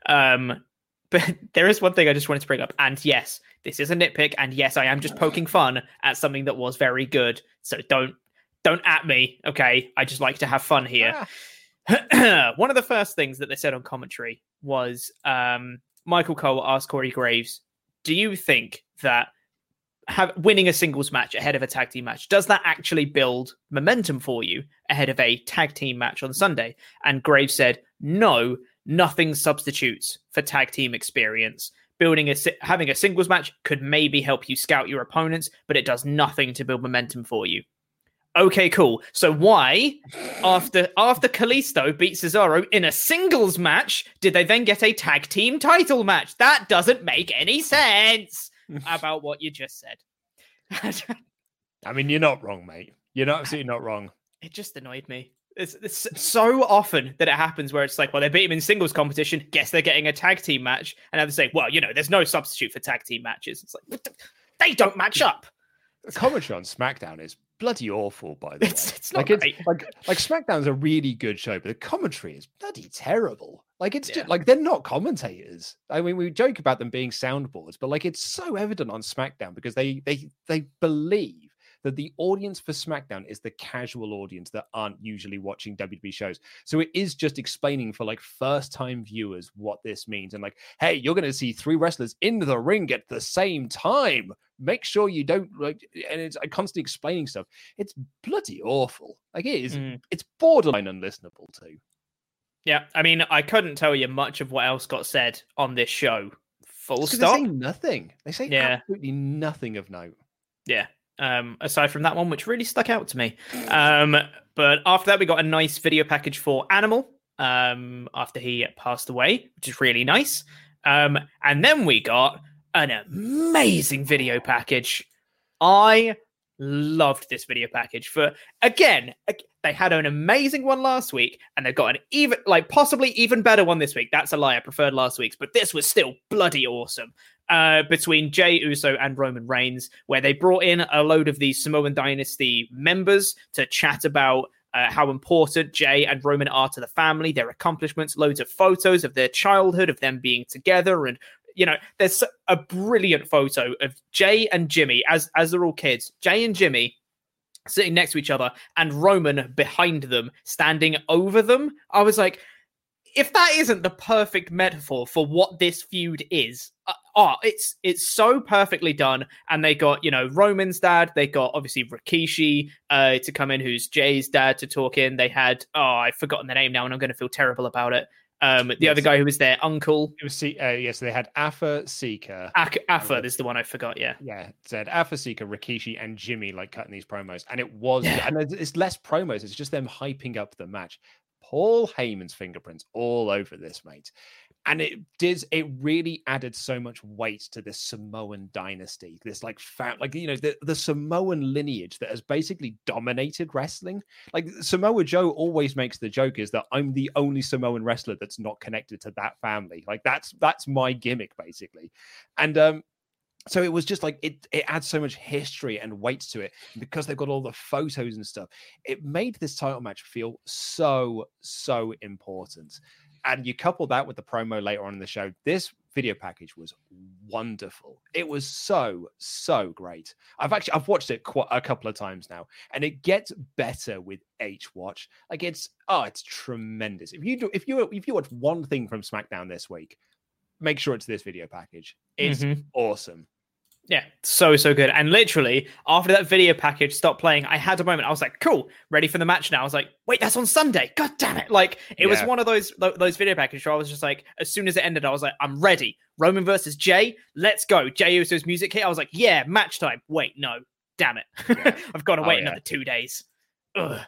But there is one thing I just wanted to bring up. And yes, this is a nitpick. And yes, I am just poking fun at something that was very good. So don't at me, okay? I just like to have fun here. One of the first things that they said on commentary was Michael Cole asked Corey Graves, do you think that winning a singles match ahead of a tag team match, does that actually build momentum for you ahead of a tag team match on Sunday? And Graves said, no, nothing substitutes for tag team experience. Having a singles match could maybe help you scout your opponents, but it does nothing to build momentum for you. Okay, cool. So why, after Kalisto beat Cesaro in a singles match, did they then get a tag team title match? That doesn't make any sense about what you just said. I mean, you're not wrong, mate. You're absolutely not wrong. It just annoyed me. It's so often that it happens where it's like, well, they beat him in singles competition. Guess they're getting a tag team match. And now they say, well, there's no substitute for tag team matches. It's like, they don't match up. The commentary on SmackDown is bloody awful, by the way. It's not great. Like SmackDown's a really good show, but the commentary is bloody terrible. Like it's just like they're not commentators. I mean, we joke about them being soundboards, but like it's so evident on SmackDown because they believe that the audience for SmackDown is the casual audience that aren't usually watching WWE shows. So it is just explaining for like first-time viewers what this means. And like, hey, you're going to see 3 wrestlers in the ring at the same time. Make sure you don't and it's constantly explaining stuff. It's bloody awful. Like it is, it's borderline unlistenable too. Yeah, I mean, I couldn't tell you much of what else got said on this show. Full stop. They say nothing. They say absolutely nothing of note. Yeah. Aside from that one, which really stuck out to me. But after that, we got a nice video package for Animal after he passed away, which is really nice. And then we got an amazing video package. I loved this video package again, they had an amazing one last week and they've got an possibly even better one this week. That's a lie. I preferred last week's, but this was still bloody awesome. Between Jey Uso and Roman Reigns, where they brought in a load of these Samoan Dynasty members to chat about how important Jey and Roman are to the family, their accomplishments, loads of photos of their childhood, of them being together. And, there's a brilliant photo of Jey and Jimmy as they're all kids. Jey and Jimmy sitting next to each other and Roman behind them, standing over them. I was like, if that isn't the perfect metaphor for what this feud is, it's so perfectly done. And they got, Roman's dad. They got obviously Rikishi to come in, who's Jay's dad, to talk in. They had, I've forgotten the name now, and I'm going to feel terrible about it. The other guy who was their uncle. It was so they had Afa, Sika. Afa is the one I forgot. Yeah, said Afa, Sika, Rikishi, and Jimmy cutting these promos, and it was, and it's less promos. It's just them hyping up the match. Paul Heyman's fingerprints all over this, mate. And it really added so much weight to this Samoan dynasty, this the Samoan lineage that has basically dominated wrestling. Like Samoa Joe always makes the joke is that I'm the only Samoan wrestler that's not connected to that family. Like that's my gimmick basically. And so it was just like it adds so much history and weight to it because they've got all the photos and stuff. It made this title match feel so important. And you couple that with the promo later on in the show, this video package was wonderful. It was so great. I've watched it a couple of times now, and it gets better with each watch. Like it's tremendous. If you watch one thing from SmackDown this week, make sure it's this video package. It's awesome. Yeah, so good. And literally, after that video package stopped playing, I had a moment. I was like, cool, ready for the match now. I was like, wait, that's on Sunday. God damn it. Like, it was one of those video packages where I was just like, as soon as it ended, I was like, I'm ready. Roman versus Jay, let's go. Jay Uso's music hit. I was like, yeah, match time. Wait, no, damn it. Yeah. I've got to wait another 2 days. Ugh.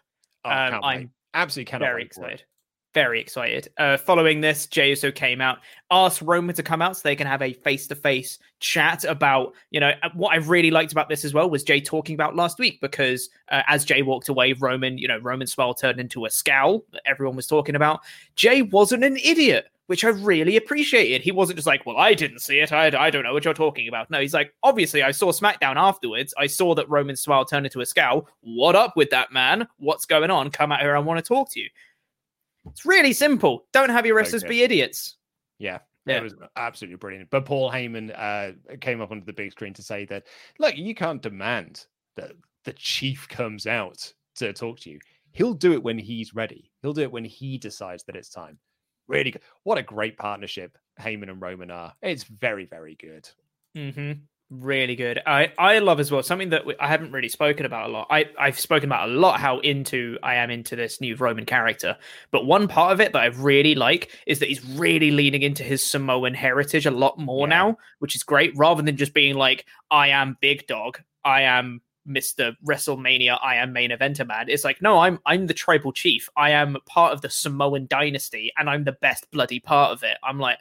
I'm absolutely cannot very excited. Very excited. Following this, Jey Uso came out, asked Roman to come out so they can have a face-to-face chat about, what I really liked about this as well was Jay talking about last week, because as Jay walked away, Roman's smile turned into a scowl that everyone was talking about. Jay wasn't an idiot, which I really appreciated. He wasn't just like, well, I didn't see it. I don't know what you're talking about. No, he's like, obviously, I saw SmackDown afterwards. I saw that Roman's smile turned into a scowl. What up with that, man? What's going on? Come out here. I want to talk to you. It's really simple. Don't have your wrestlers be idiots. Yeah, it was absolutely brilliant. But Paul Heyman came up onto the big screen to say that, look, you can't demand that the chief comes out to talk to you. He'll do it when he's ready. He'll do it when he decides that it's time. Really good. What a great partnership Heyman and Roman are. It's very, very good. Mm-hmm. Really good. I love as well something that I haven't really spoken about a lot. I've spoken about a lot how I am into this new Roman character, but one part of it that I really like is that he's really leaning into his Samoan heritage a lot more now, which is great, rather than just being like, I am big dog, I am Mr. WrestleMania, I am main eventer man. It's like, no, I'm the tribal chief. I am part of the Samoan dynasty, and I'm the best bloody part of it. I'm like,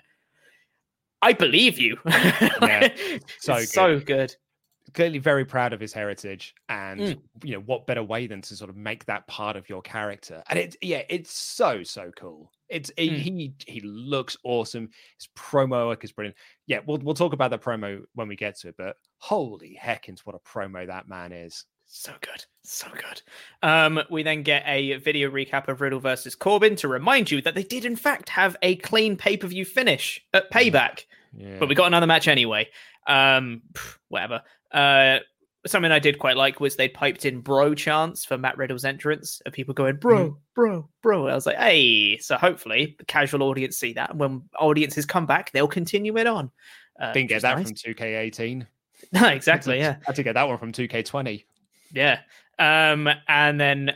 I believe you. Yeah, so good. Clearly very proud of his heritage, and what better way than to sort of make that part of your character. And it's so cool. He looks awesome. His promo work is brilliant. Yeah, we'll talk about the promo when we get to it, but holy heckins, what a promo that man is. So good. We then get a video recap of Riddle versus Corbin to remind you that they did in fact have a clean pay-per-view finish at Payback. Yeah. But we got another match anyway. Whatever. Something I did quite like was they piped in bro chants for Matt Riddle's entrance of people going, bro. I was like, hey. So hopefully the casual audience see that. And when audiences come back, they'll continue it on. Didn't get that from 2K18. No, exactly, yeah. I had to get that one from 2K20. Yeah. And then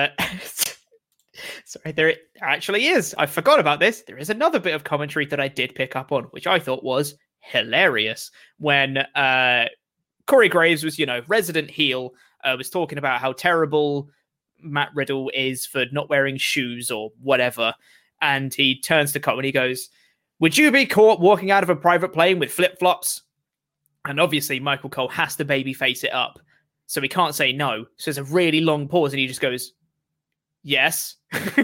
sorry, there actually is. I forgot about this. There is another bit of commentary that I did pick up on, which I thought was hilarious. When Corey Graves was, resident heel, was talking about how terrible Matt Riddle is for not wearing shoes or whatever. And he turns to Cole and he goes, would you be caught walking out of a private plane with flip-flops? And obviously Michael Cole has to babyface it up. So he can't say no. So there's a really long pause and he just goes, yes.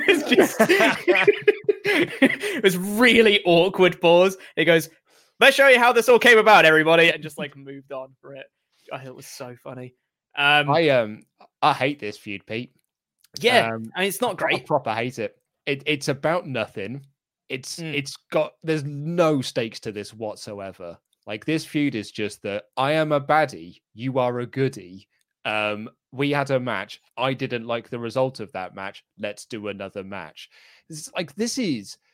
It was really awkward pause. He goes, let's show you how this all came about, everybody. And just moved on for it. I thought it was so funny. I hate this feud, Pete. Yeah. It's not great. I proper hate it. It's about nothing. There's no stakes to this whatsoever. Like, this feud is just that I am a baddie, you are a goodie. We had a match. I didn't like the result of that match. Let's do another match. This is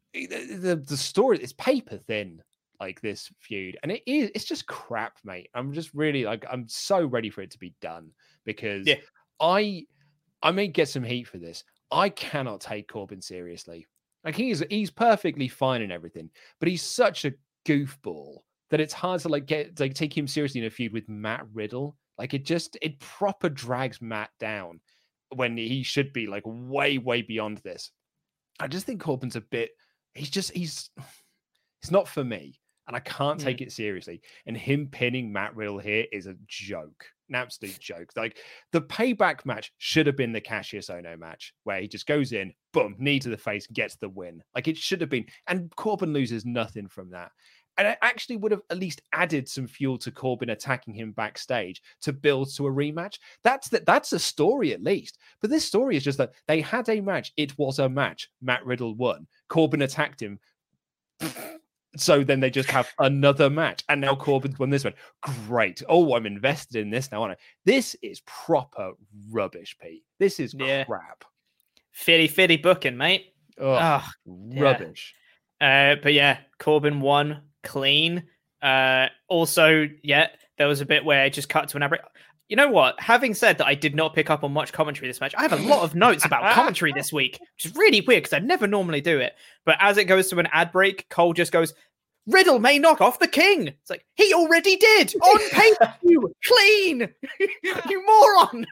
the story is paper thin, like this feud, and it's just crap, mate. I'm just really I'm so ready for it to be done because I may get some heat for this. I cannot take Corbin seriously. Like he's perfectly fine and everything, but he's such a goofball that it's hard to take him seriously in a feud with Matt Riddle. Like it proper drags Matt down when he should be like way, way beyond this. I just think Corbin's a bit, he's not for me. And I can't take it seriously. And him pinning Matt Riddle here is a joke, an absolute joke. Like the payback match should have been the Cassius Ohno match where he just goes in, boom, knee to the face, gets the win. Like it should have been. And Corbin loses nothing from that. And it actually would have at least added some fuel to Corbin attacking him backstage to build to a rematch. That's a story at least. But this story is just that they had a match. It was a match. Matt Riddle won. Corbin attacked him. So then they just have another match. And now Corbin's won this one. Great. Oh, I'm invested in this now, aren't I? This is proper rubbish, Pete. This is crap. Fitty booking, mate. Rubbish. But yeah, Corbin won clean. Also, there was a bit where it just cut to an ad break. You know what? Having said that, I did not pick up on much commentary this match. I have a lot of notes about commentary this week, which is really weird because I never normally do it. But as it goes to an ad break, Cole just goes, Riddle may knock off the king. It's like, he already did on pay-per-view. Clean. You moron.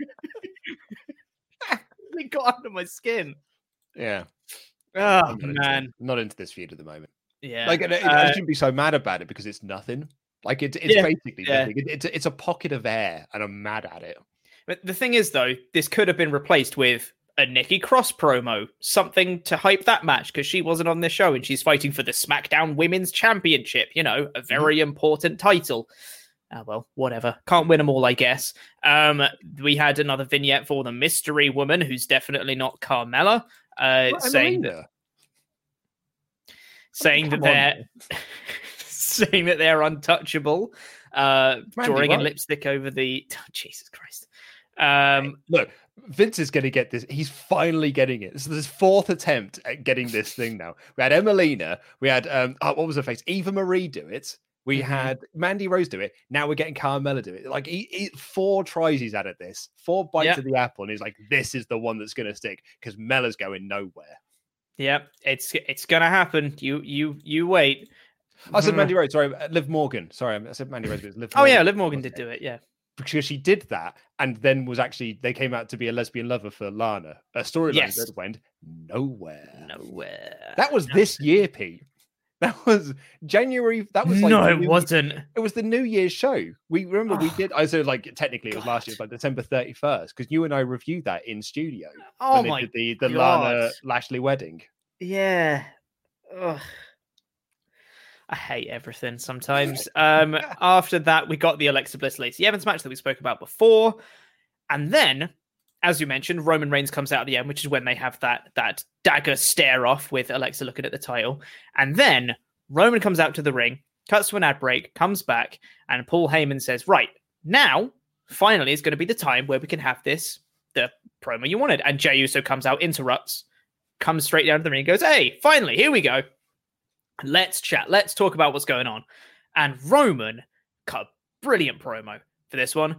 They got under my skin. Yeah. Oh, man. Not into this feud at the moment. Yeah. I shouldn't be so mad about it because it's nothing. Like it's basically nothing. It's a pocket of air, and I'm mad at it. But the thing is, though, this could have been replaced with a Nikki Cross promo, something to hype that match because she wasn't on this show and she's fighting for the SmackDown Women's Championship. You know, a very important title. Well, whatever. Can't win them all, I guess. We had another vignette for the mystery woman, who's definitely not Carmella, saying that they're untouchable, drawing in lipstick over the... Oh, Jesus Christ. Look, Vince is going to get this. He's finally getting it. This is his fourth attempt at getting this thing now. We had Emelina. We had, what was her face? Eva Marie do it. We had Mandy Rose do it. Now we're getting Carmella do it. Like, he 4 tries he's had at this. 4 bites of the apple. And he's like, this is the one that's going to stick because Mella's going nowhere. Yeah, it's going to happen. You wait. I said Mandy Rose. Sorry, Liv Morgan. Sorry, I said Mandy Rose. Liv Morgan. Oh, yeah, Liv Morgan did do it, yeah. Because she did that and then was actually, they came out to be a lesbian lover for Lana. A storyline that went nowhere. That was this year, Pete. That was January. That was like it wasn't. It was the New Year's show. We remember we did. I said like technically it was last year, like December 31st, because you and I reviewed that in studio. Oh when my! Did the Lana Lashley wedding. Yeah. Ugh. I hate everything sometimes. After that, we got the Alexa Bliss Lacey Evans match that we spoke about before, and then, as you mentioned, Roman Reigns comes out at the end, which is when they have that dagger stare off with Alexa looking at the title. And then Roman comes out to the ring, cuts to an ad break, comes back, and Paul Heyman says, right, now, finally, is going to be the time where we can have the promo you wanted. And Jey Uso comes out, interrupts, comes straight down to the ring and goes, hey, finally, here we go. Let's chat. Let's talk about what's going on. And Roman cut a brilliant promo for this one.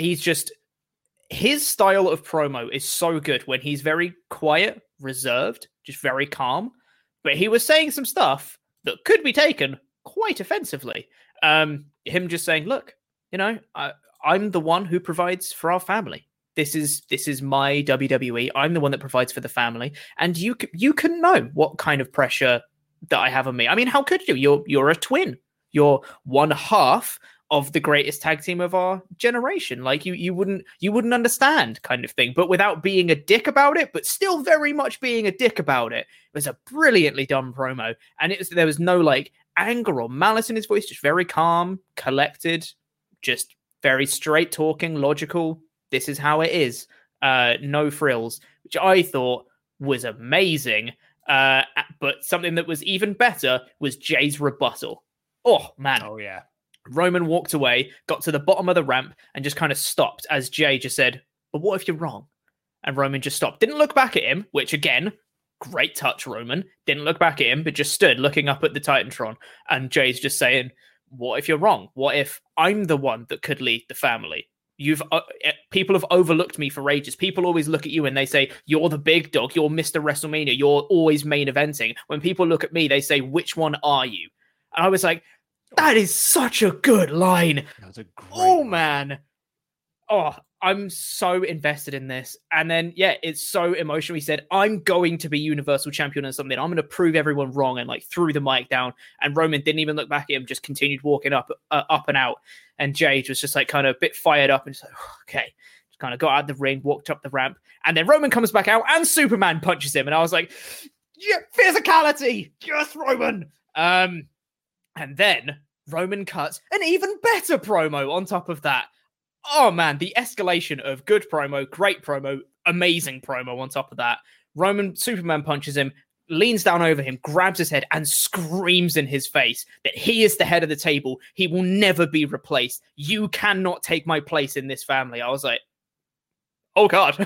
His style of promo is so good when he's very quiet, reserved, just very calm. But he was saying some stuff that could be taken quite offensively. Him just saying, look, I'm the one who provides for our family. This is my WWE. I'm the one that provides for the family. And you can know what kind of pressure that I have on me. I mean, how could you? You're a twin. You're one half of the greatest tag team of our generation. Like you wouldn't understand, kind of thing. But without being a dick about it, but still very much being a dick about it. It was a brilliantly done promo, and there was no like anger or malice in his voice. Just very calm, collected, just very straight talking, logical. This is how it is. No frills, which I thought was amazing. But something that was even better was Jay's rebuttal. Oh, man. Oh, yeah. Roman walked away, got to the bottom of the ramp, and just kind of stopped as Jay just said, but what if you're wrong? And Roman just stopped. Didn't look back at him, which, again, great touch, Roman. Didn't look back at him, but just stood looking up at the Titantron. And Jay's just saying, what if you're wrong? What if I'm the one that could lead the family? People have overlooked me for ages. People always look at you and they say, you're the big dog. You're Mr. WrestleMania. You're always main eventing. When people look at me, they say, which one are you? And I was like, that is such a good line. That's a great line. Man. Oh, I'm so invested in this. And then, yeah, it's so emotional. He said, I'm going to be Universal Champion or something. I'm going to prove everyone wrong, and like threw the mic down. And Roman didn't even look back at him, just continued walking up and out. And Jade was just like kind of a bit fired up and just like, okay. Just kind of got out of the ring, walked up the ramp. And then Roman comes back out and Superman punches him. And I was like, yeah, physicality. Yes, Roman. And then Roman cuts an even better promo on top of that. Oh, man, the escalation of good promo, great promo, amazing promo on top of that. Superman punches him, leans down over him, grabs his head, and screams in his face that he is the head of the table. He will never be replaced. You cannot take my place in this family. I was like, oh, God.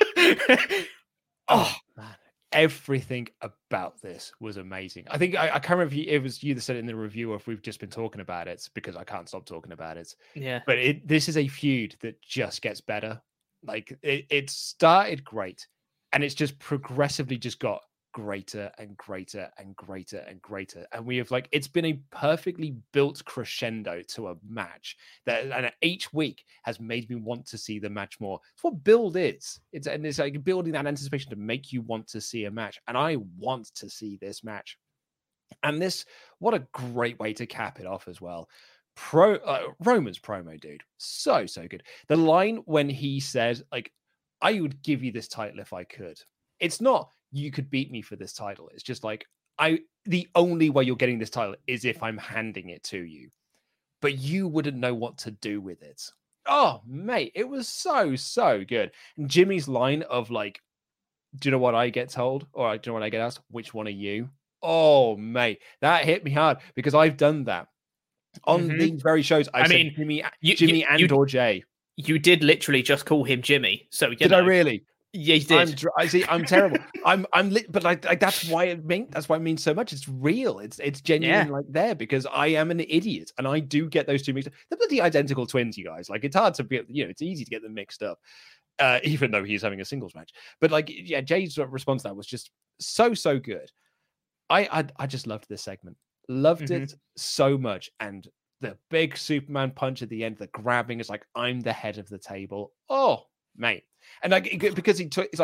Oh, man. Everything about this was amazing. I think I can't remember if it was you that said it in the review or if we've just been talking about it, because I can't stop talking about it. Yeah. But this is a feud that just gets better. Like it started great, and it's just progressively just got greater and greater and greater and greater. And we have it's been a perfectly built crescendo to a match and each week has made me want to see the match more. It's what build is. It's like building that anticipation to make you want to see a match. And I want to see this match. And what a great way to cap it off as well. Roman's promo, dude. So good. The line when he said, I would give you this title if I could. It's not, you could beat me for this title. It's just the only way you're getting this title is if I'm handing it to you, but you wouldn't know what to do with it. Oh, mate, it was so good. And Jimmy's line of do you know what I get told? Or do you know what I get asked? Which one are you? Oh, mate, that hit me hard because I've done that on these very shows. I mean, Jimmy and/or Jay. You did literally just call him Jimmy. So did I really? Yeah, you did. I'm terrible. But that's why it means so much. It's real. It's genuine there because I am an idiot and I do get those two mixed up. They're bloody identical twins, you guys. It's hard to be, it's easy to get them mixed up, even though he's having a singles match. But Jay's response to that was just so good. I just loved this segment. Loved it so much. And the big Superman punch at the end, the grabbing is I'm the head of the table. Oh, mate. And because it's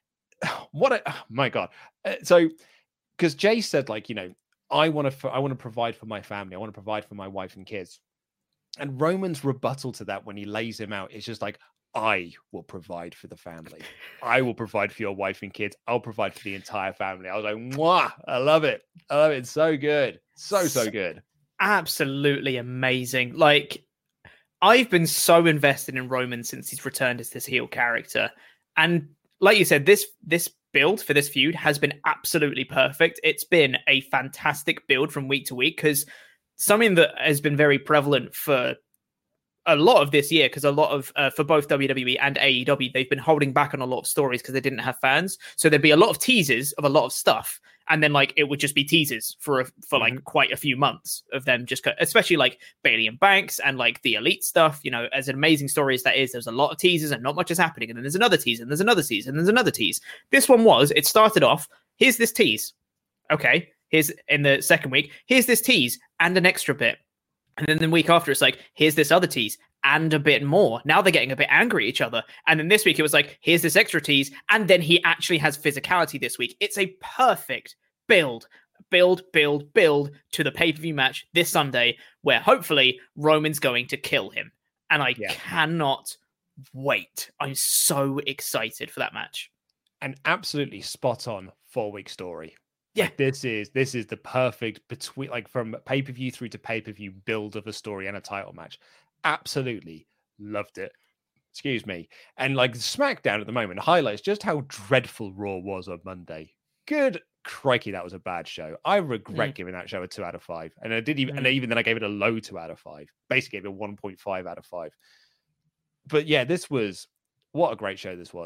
oh my God. So because Jay said I want to provide for my family. I want to provide for my wife and kids. And Roman's rebuttal to that when he lays him out is just I will provide for the family. I will provide for your wife and kids. I'll provide for the entire family. I was like, mwah, I love it. I love it. It's so good. So good. Absolutely amazing. I've been so invested in Roman since he's returned as this heel character. And like you said, this build for this feud has been absolutely perfect. It's been a fantastic build from week to week because something that has been very prevalent for a lot of this year, because a lot of, for both WWE and AEW, they've been holding back on a lot of stories because they didn't have fans. So there'd be a lot of teasers of a lot of stuff. And then it would just be teasers for quite a few months of them just, especially Bailey and Banks and the Elite stuff, as amazing story as that is, there's a lot of teasers and not much is happening. And then there's another tease and there's another tease and there's another tease. This one it started off, here's this tease. Okay. Here's in the second week, here's this tease and an extra bit. And then the week after, it's here's this other tease and a bit more. Now they're getting a bit angry at each other. And then this week, it was here's this extra tease. And then he actually has physicality this week. It's a perfect build to the pay-per-view match this Sunday, where hopefully Roman's going to kill him. And I cannot wait. I'm so excited for that match. An absolutely spot on 4-week story. Yeah, this is the perfect between from pay-per-view through to pay-per-view build of a story and a title match. Absolutely loved it. Excuse me. And SmackDown at the moment highlights just how dreadful Raw was on Monday. Good crikey, that was a bad show. I regret giving that show a 2 out of 5. And I did even then I gave it a low 2 out of 5. Basically gave it a 1.5 out of 5. But yeah, what a great show this was.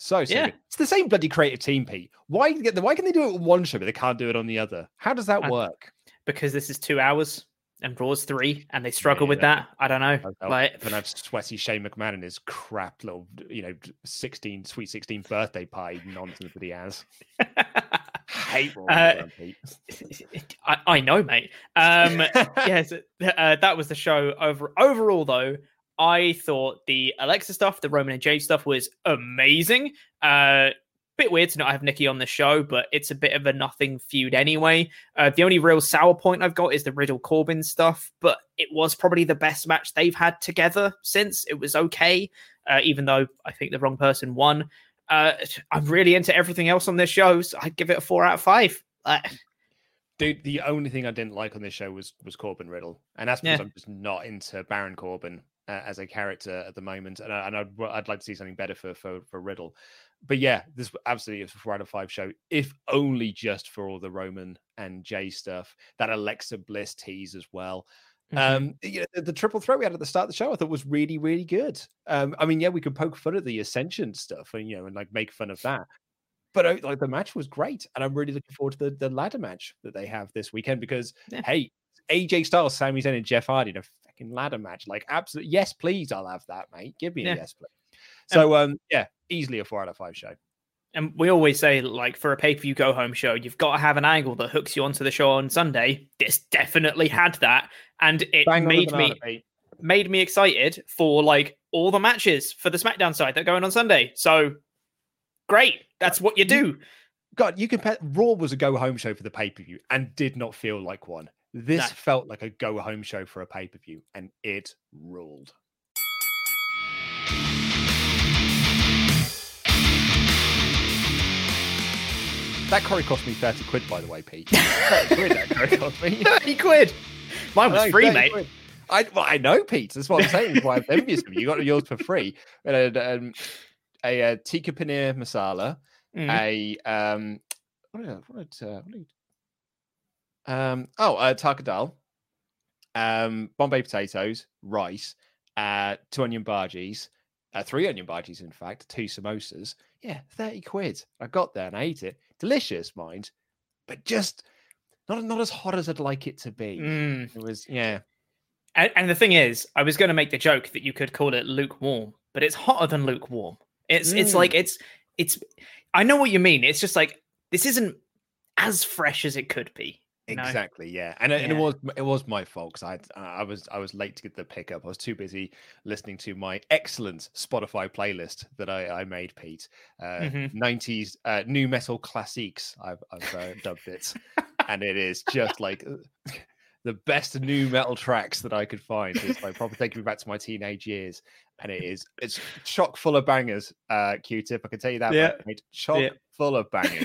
So good. It's the same bloody creative team, Pete. Why can they do it on one show, but they can't do it on the other? How does that work? Because this is 2 hours and Raw's 3, and they struggle with that. I don't know. Like, and have sweaty Shane McMahon and his crap little, sweet 16 birthday party nonsense that he has. Hate Raw. I know, mate. Yes, that was the show. Overall, though, I thought the Alexa stuff, the Roman and Jade stuff was amazing. Bit weird to not have Nikki on the show, but it's a bit of a nothing feud anyway. The only real sour point I've got is the Riddle Corbin stuff, but it was probably the best match they've had together since. It was okay, even though I think the wrong person won. I'm really into everything else on this show, so I'd give it a 4 out of 5. Dude, the only thing I didn't like on this show was Corbin Riddle, and that's because I'm just not into Baron Corbin as a character at the moment, and I'd like to see something better for Riddle. But yeah, this absolutely is a 4 out of 5 show, if only just for all the Roman and Jay stuff, that Alexa Bliss tease as well. The triple threat we had at the start of the show I thought was really, really good. We could poke fun at the Ascension stuff and like make fun of that, but like the match was great, and I'm really looking forward to the ladder match that they have this weekend because hey, AJ Styles, Sami Zayn, and Jeff Hardy in a fucking ladder match, like absolutely yes, please, I'll have that, mate. Give me a yes, please. So easily a 4 out of 5 show. And we always say, like, for a pay-per-view go-home show, you've got to have an angle that hooks you onto the show on Sunday. This definitely had that, and it made me excited for like all the matches for the SmackDown side that are going on Sunday. So great, that's what you do. God, you compare Raw was a go-home show for the pay-per-view and did not feel like one. This felt like a go-home show for a pay-per-view, and it ruled. That curry cost me 30 quid, by the way, Pete. 30 quid that curry cost me. 30 quid? Mine was free, mate. Quid. I know, Pete. That's what I'm saying. That's why I'm envious of you. You got yours for free. A tikka paneer masala, taka dal, Bombay potatoes, rice, 2 onion bhajis, 3 onion bhajis, in fact, 2 samosas. Yeah, 30 quid. I got there and I ate it. Delicious, mind, but just not as hot as I'd like it to be. It was, And the thing is, I was going to make the joke that you could call it lukewarm, but it's hotter than lukewarm. It's like it's. I know what you mean. It's just like this isn't as fresh as it could be. Exactly, yeah, and it was my fault because I was late to get the pickup. I was too busy listening to my excellent Spotify playlist that I made, Pete. 90s new metal classics. I've dubbed it, and it is just like the best new metal tracks that I could find. It's like probably taking me back to my teenage years, and it's chock full of bangers. Q-Tip, I can tell you that. Mate. Chock full of bangers.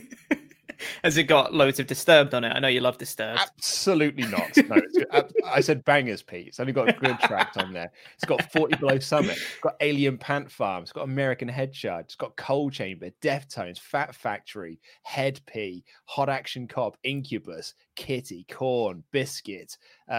Has it got loads of Disturbed on it? I know you love Disturbed. Absolutely not. No, I said bangers, Pete. It's only got good tracks on there. It's got 40 Below Summit. It's got Alien Pant Farm. It's got American Headshot. It's got Coal Chamber, Deftones, Fat Factory, Head P, Hot Action Cop, Incubus, Kitty, Korn, Biscuit,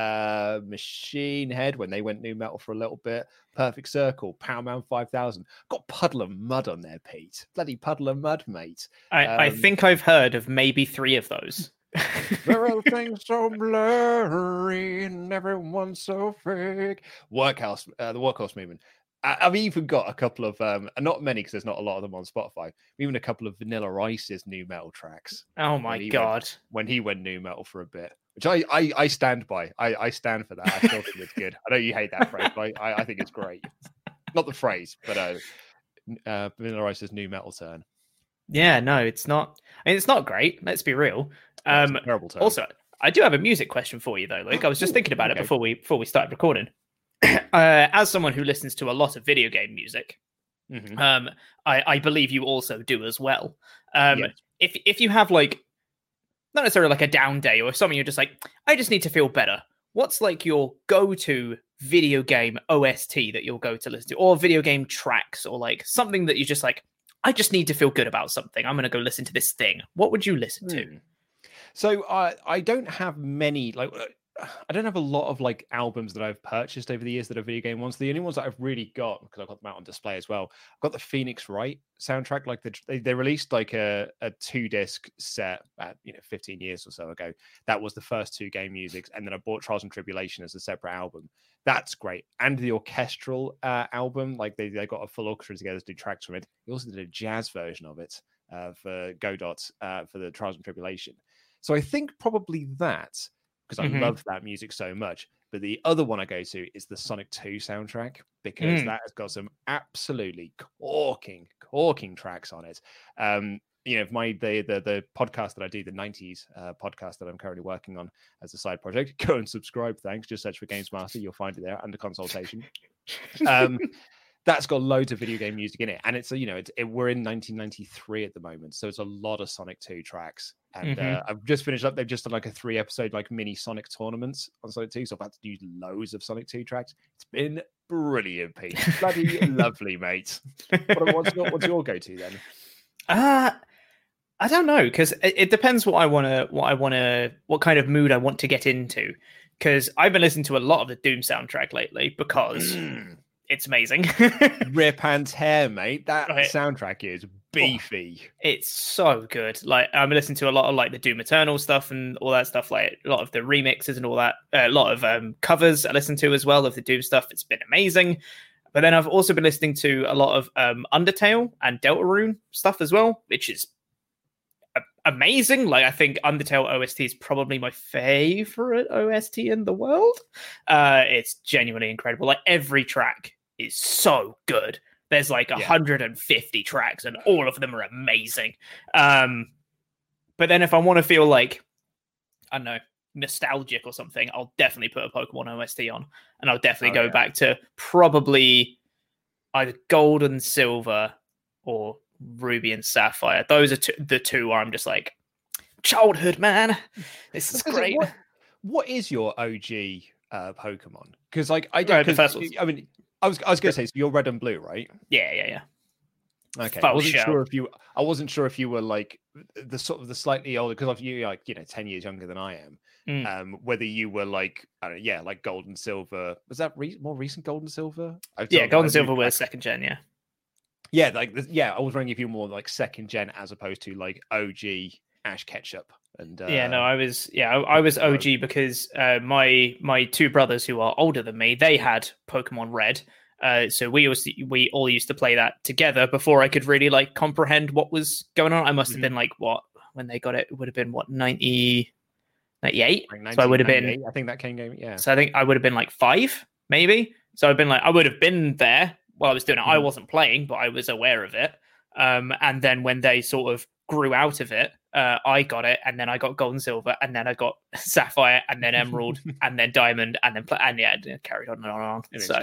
Machine Head when they went new metal for a little bit, Perfect Circle, Powerman 5000. Got Puddle of Mud on there, Pete. Bloody Puddle of Mud, mate. I think I've heard of maybe 3 of those. Everything's so blurry and everyone's so fake. Workhouse, the Workhouse Movement. I've even got a couple of, not many because there's not a lot of them on Spotify, even a couple of Vanilla Ice's new metal tracks. Oh my God. When he went new metal for a bit, which I stand by. I stand for that. I still think it's good. I know you hate that phrase, but I think it's great. Not the phrase, but Vanilla Ice's new metal turn. Yeah, no, it's not. I mean, it's not great. Let's be real. It's a terrible turn. Also, I do have a music question for you, though, Luke. I was just thinking about it before we started recording. As someone who listens to a lot of video game music, I believe you also do as well. Yes. If you have like not necessarily like a down day or something, you're just like, I just need to feel better. What's like your go-to video game OST that you'll go to listen to, or video game tracks, or like something that you just like, I just need to feel good about something. I'm going to go listen to this thing. What would you listen to? So I don't have many, like I don't have a lot of like albums that I've purchased over the years that are video game ones. The only ones that I've really got, because I've got them out on display as well, I've got the Phoenix Wright soundtrack. Like they released like a 2-disc set at 15 years or so ago. That was the first 2 game musics, and then I bought Trials and Tribulation as a separate album. That's great. And the orchestral album, like they got a full orchestra together to do tracks from it. They also did a jazz version of it for Godot for the Trials and Tribulation. So I think probably that, because I love that music so much. But the other one I go to is the Sonic 2 soundtrack, because that has got some absolutely corking tracks on it. The podcast that I do, the 90s podcast that I'm currently working on as a side project, go and subscribe. Thanks. Just search for Games Master. You'll find it there under consultation. That's got loads of video game music in it, and it's we're in 1993 at the moment, so it's a lot of Sonic 2 tracks. And I've just finished up. They've just done like a 3-episode like mini Sonic tournaments on Sonic 2, so I've had to use loads of Sonic 2 tracks. It's been brilliant, Pete. Bloody lovely, mate. What's your go-to then? I don't know, because it depends what kind of mood I want to get into. Because I've been listening to a lot of the Doom soundtrack lately because it's amazing. Rip and tear, mate. That soundtrack is beefy. It's so good. Like I'm listening to a lot of like the Doom Eternal stuff and all that stuff, like a lot of the remixes and all that. A lot of covers I listen to as well of the Doom stuff. It's been amazing. But then I've also been listening to a lot of Undertale and Deltarune stuff as well, which is amazing. Like I think Undertale OST is probably my favorite OST in the world. It's genuinely incredible. Like every track is so good. There's like 150 tracks and all of them are amazing. But then if I want to feel like, I don't know, nostalgic or something, I'll definitely put a Pokemon OST on, and I'll definitely go back to probably either Gold and Silver or Ruby and Sapphire. Those are the two where I'm just like, childhood, man. This is great. What is your OG Pokemon? Because like I don't. The first one. I mean, I was going to say, so you're Red and Blue, right? Yeah. Okay. I wasn't sure if you were like the slightly older, because you're like 10 years younger than I am. Whether you were like like Gold and Silver. Was that more recent Gold and Silver? Gold and Silver were second gen. Yeah. Yeah, I was wondering if you were more like second gen as opposed to like OG Ash Ketchup. And I was OG because my two brothers who are older than me, they had Pokemon Red. So we all used to play that together before I could really like comprehend what was going on. I must have been like when they got it would have been 98. Like so I would have been. I think that came game. Yeah. So I think I would have been like 5 maybe. So I would have been there while I was doing it. I wasn't playing, but I was aware of it. And then when they sort of grew out of it, I got it, and then I got Gold and Silver, and then I got Sapphire, and then Emerald, and then Diamond, and then it carried on and on. So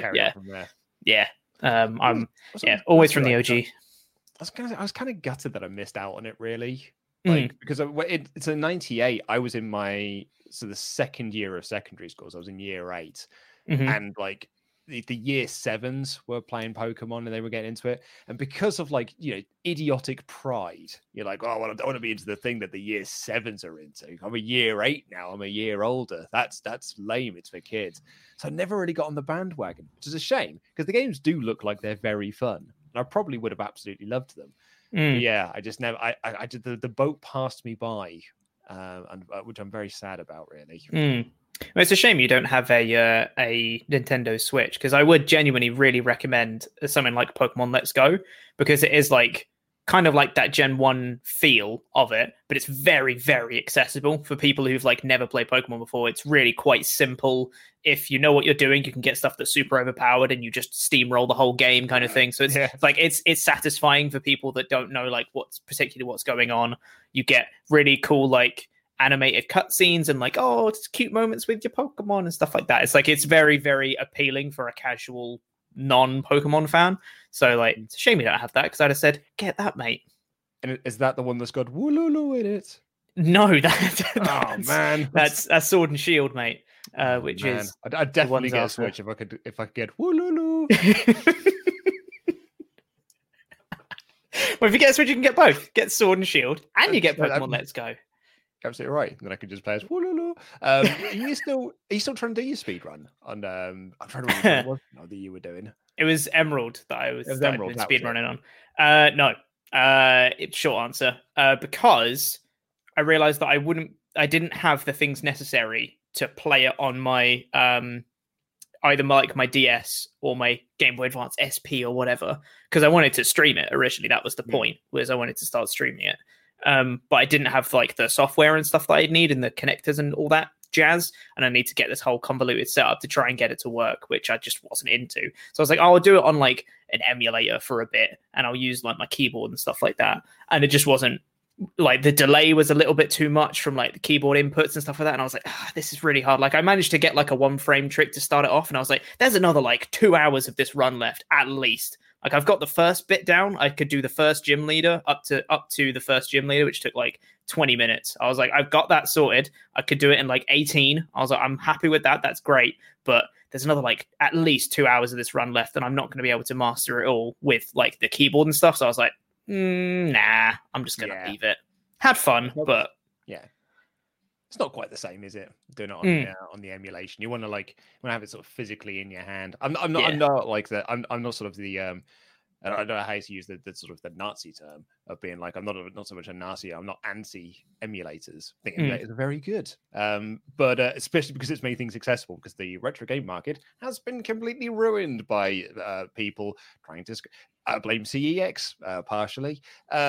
I'm always from the OG. I was kind of gutted that I missed out on it, really, because it's a 98. I was in the second year of secondary school, so I was in year 8, and like the year 7s were playing Pokemon and they were getting into it, and because of like idiotic pride, you're like, I want to be into the thing that the year 7s are into. I'm a year 8 now. I'm a year older. That's lame. It's for kids. So I never really got on the bandwagon, which is a shame because the games do look like they're very fun, and I probably would have absolutely loved them. But yeah, I just never. I did the boat passed me by, and which I'm very sad about, really. Well, it's a shame you don't have a Nintendo Switch, because I would genuinely really recommend something like Pokemon Let's Go, because it is like kind of like that Gen 1 feel of it, but it's very, very accessible for people who've like never played Pokemon before. It's really quite simple. If you know what you're doing, you can get stuff that's super overpowered and you just steamroll the whole game kind of thing. So it's satisfying for people that don't know like what's going on. You get really cool like animated cutscenes and like it's cute moments with your Pokemon and stuff like that. It's like it's very, very appealing for a casual non-Pokemon fan. So like it's a shame you don't have that, because I'd have said get that, mate. And is that the one that's got Wooloo in it? No, that's Sword and Shield, mate. Which is I'd definitely get a Switch if I could get Wooloo. Well, if you get a Switch, you can get both. Get Sword and Shield, and you get Pokemon Let's Go. Absolutely right. Then I could just play as Wooloo. Are you still trying to do your speed run on? I'm trying to remember what that you were doing. It was Emerald that I was speed running on. No. It's short answer. Because I realized that I didn't have the things necessary to play it on my either my DS or my Game Boy Advance SP or whatever, because I wanted to stream it originally. That was the point, was I wanted to start streaming it. But I didn't have like the software and stuff that I'd need and the connectors and all that jazz. And I need to get this whole convoluted setup to try and get it to work, which I just wasn't into. So I was like, I'll do it on like an emulator for a bit and I'll use like my keyboard and stuff like that. And it just wasn't, like, the delay was a little bit too much from like the keyboard inputs and stuff like that. And I was like, this is really hard. Like, I managed to get like a 1-frame trick to start it off. And I was like, there's another like 2 hours of this run left at least. Like, I've got the first bit down. I could do the first gym leader up to the first gym leader, which took like 20 minutes. I was like, I've got that sorted. I could do it in like 18. I was like, I'm happy with that. That's great. But there's another like at least 2 hours of this run left. And I'm not going to be able to master it all with like the keyboard and stuff. So I was like, nah, I'm just going to leave it. Had fun, but yeah, it's not quite the same, is it? Doing it on the emulation. You want to have it sort of physically in your hand. I'm not like that. I'm not sort of the I don't know how to use the sort of the Nazi term of being like, I'm not so much a Nazi. I'm not anti emulators. I think emulators are very good. But especially because it's made things accessible, because the retro game market has been completely ruined by people trying to blame CEX partially.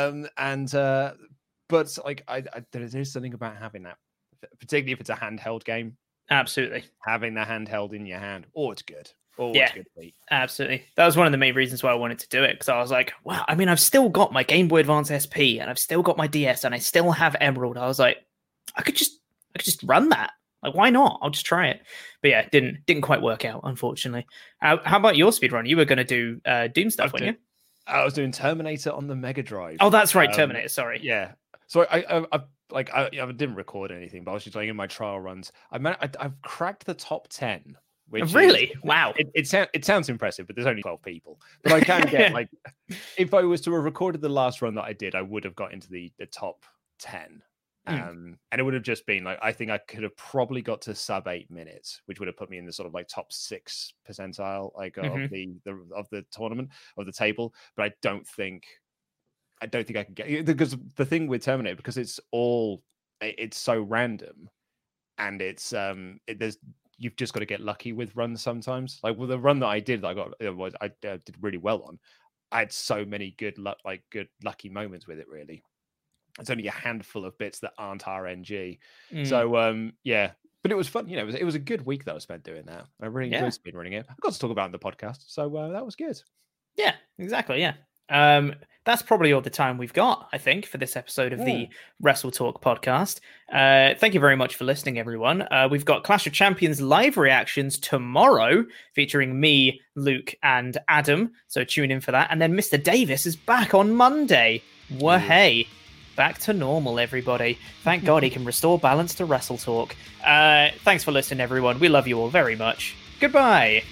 But like, there's something about having that, particularly if it's a handheld game. Absolutely, having the handheld in your hand, it's good. It's good. Absolutely. That was one of the main reasons why I wanted to do it, because I was like, wow, I mean, I've still got my Game Boy Advance SP, and I've still got my DS, and I still have Emerald. I was like, I could just run that. Like, why not? I'll just try it. But yeah, it didn't quite work out, unfortunately. How about your speedrun? You were going to do Doom stuff, weren't you? I was doing Terminator on the Mega Drive. Oh, that's right, Terminator. Sorry. Yeah. So I didn't record anything, but I was just in my trial runs. I've cracked the top 10. Which really? Wow. It sounds impressive, but there's only 12 people. But I can get like, if I was to have recorded the last run that I did, I would have got into the top 10. And it would have just been like, I think I could have probably got to sub 8 minutes, which would have put me in the sort of like top 6 percentile of the tournament, of the table. But I don't think I can get it, because the thing with Terminator, because it's so random, and it's you've just got to get lucky with runs sometimes. Like with the run that I did, I did really well on. I had so many good lucky moments with it. Really, it's only a handful of bits that aren't RNG. So but it was fun. It was a good week that I spent doing that. I really enjoyed speedrunning it. I got to talk about it on the podcast, so that was good. Yeah, exactly. Yeah. That's probably all the time we've got, I think, for this episode of the Wrestle Talk podcast. Thank you very much for listening, everyone. We've got Clash of Champions live reactions tomorrow, featuring me, Luke, and Adam. So tune in for that. And then Mr. Davis is back on Monday. Hey, back to normal, everybody. Thank God he can restore balance to Wrestle Talk. Thanks for listening, everyone. We love you all very much. Goodbye.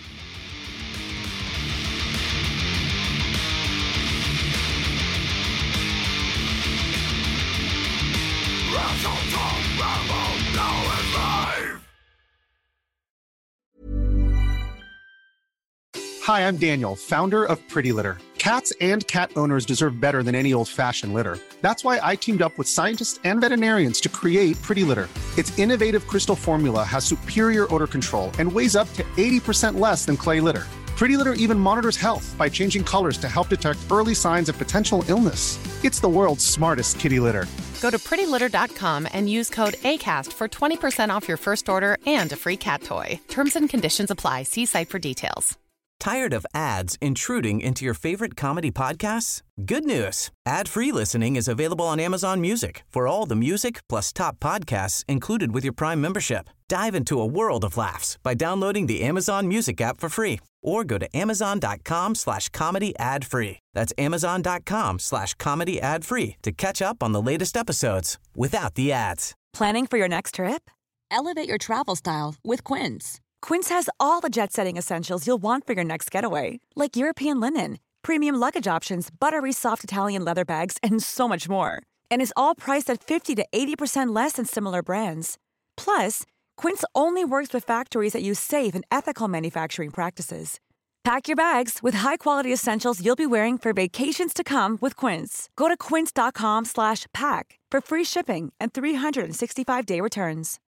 Hi, I'm Daniel, founder of Pretty Litter. Cats and cat owners deserve better than any old-fashioned litter. That's why I teamed up with scientists and veterinarians to create Pretty Litter. Its innovative crystal formula has superior odor control and weighs up to 80% less than clay litter. Pretty Litter even monitors health by changing colors to help detect early signs of potential illness. It's the world's smartest kitty litter. Go to prettylitter.com and use code ACAST for 20% off your first order and a free cat toy. Terms and conditions apply. See site for details. Tired of ads intruding into your favorite comedy podcasts? Good news. Ad-free listening is available on Amazon Music for all the music plus top podcasts included with your Prime membership. Dive into a world of laughs by downloading the Amazon Music app for free or go to amazon.com/comedy ad-free. That's amazon.com/comedy ad-free to catch up on the latest episodes without the ads. Planning for your next trip? Elevate your travel style with Quince. Quince has all the jet-setting essentials you'll want for your next getaway, like European linen, premium luggage options, buttery soft Italian leather bags, and so much more. And is all priced at 50 to 80% less than similar brands. Plus, Quince only works with factories that use safe and ethical manufacturing practices. Pack your bags with high-quality essentials you'll be wearing for vacations to come with Quince. Go to quince.com/pack for free shipping and 365-day returns.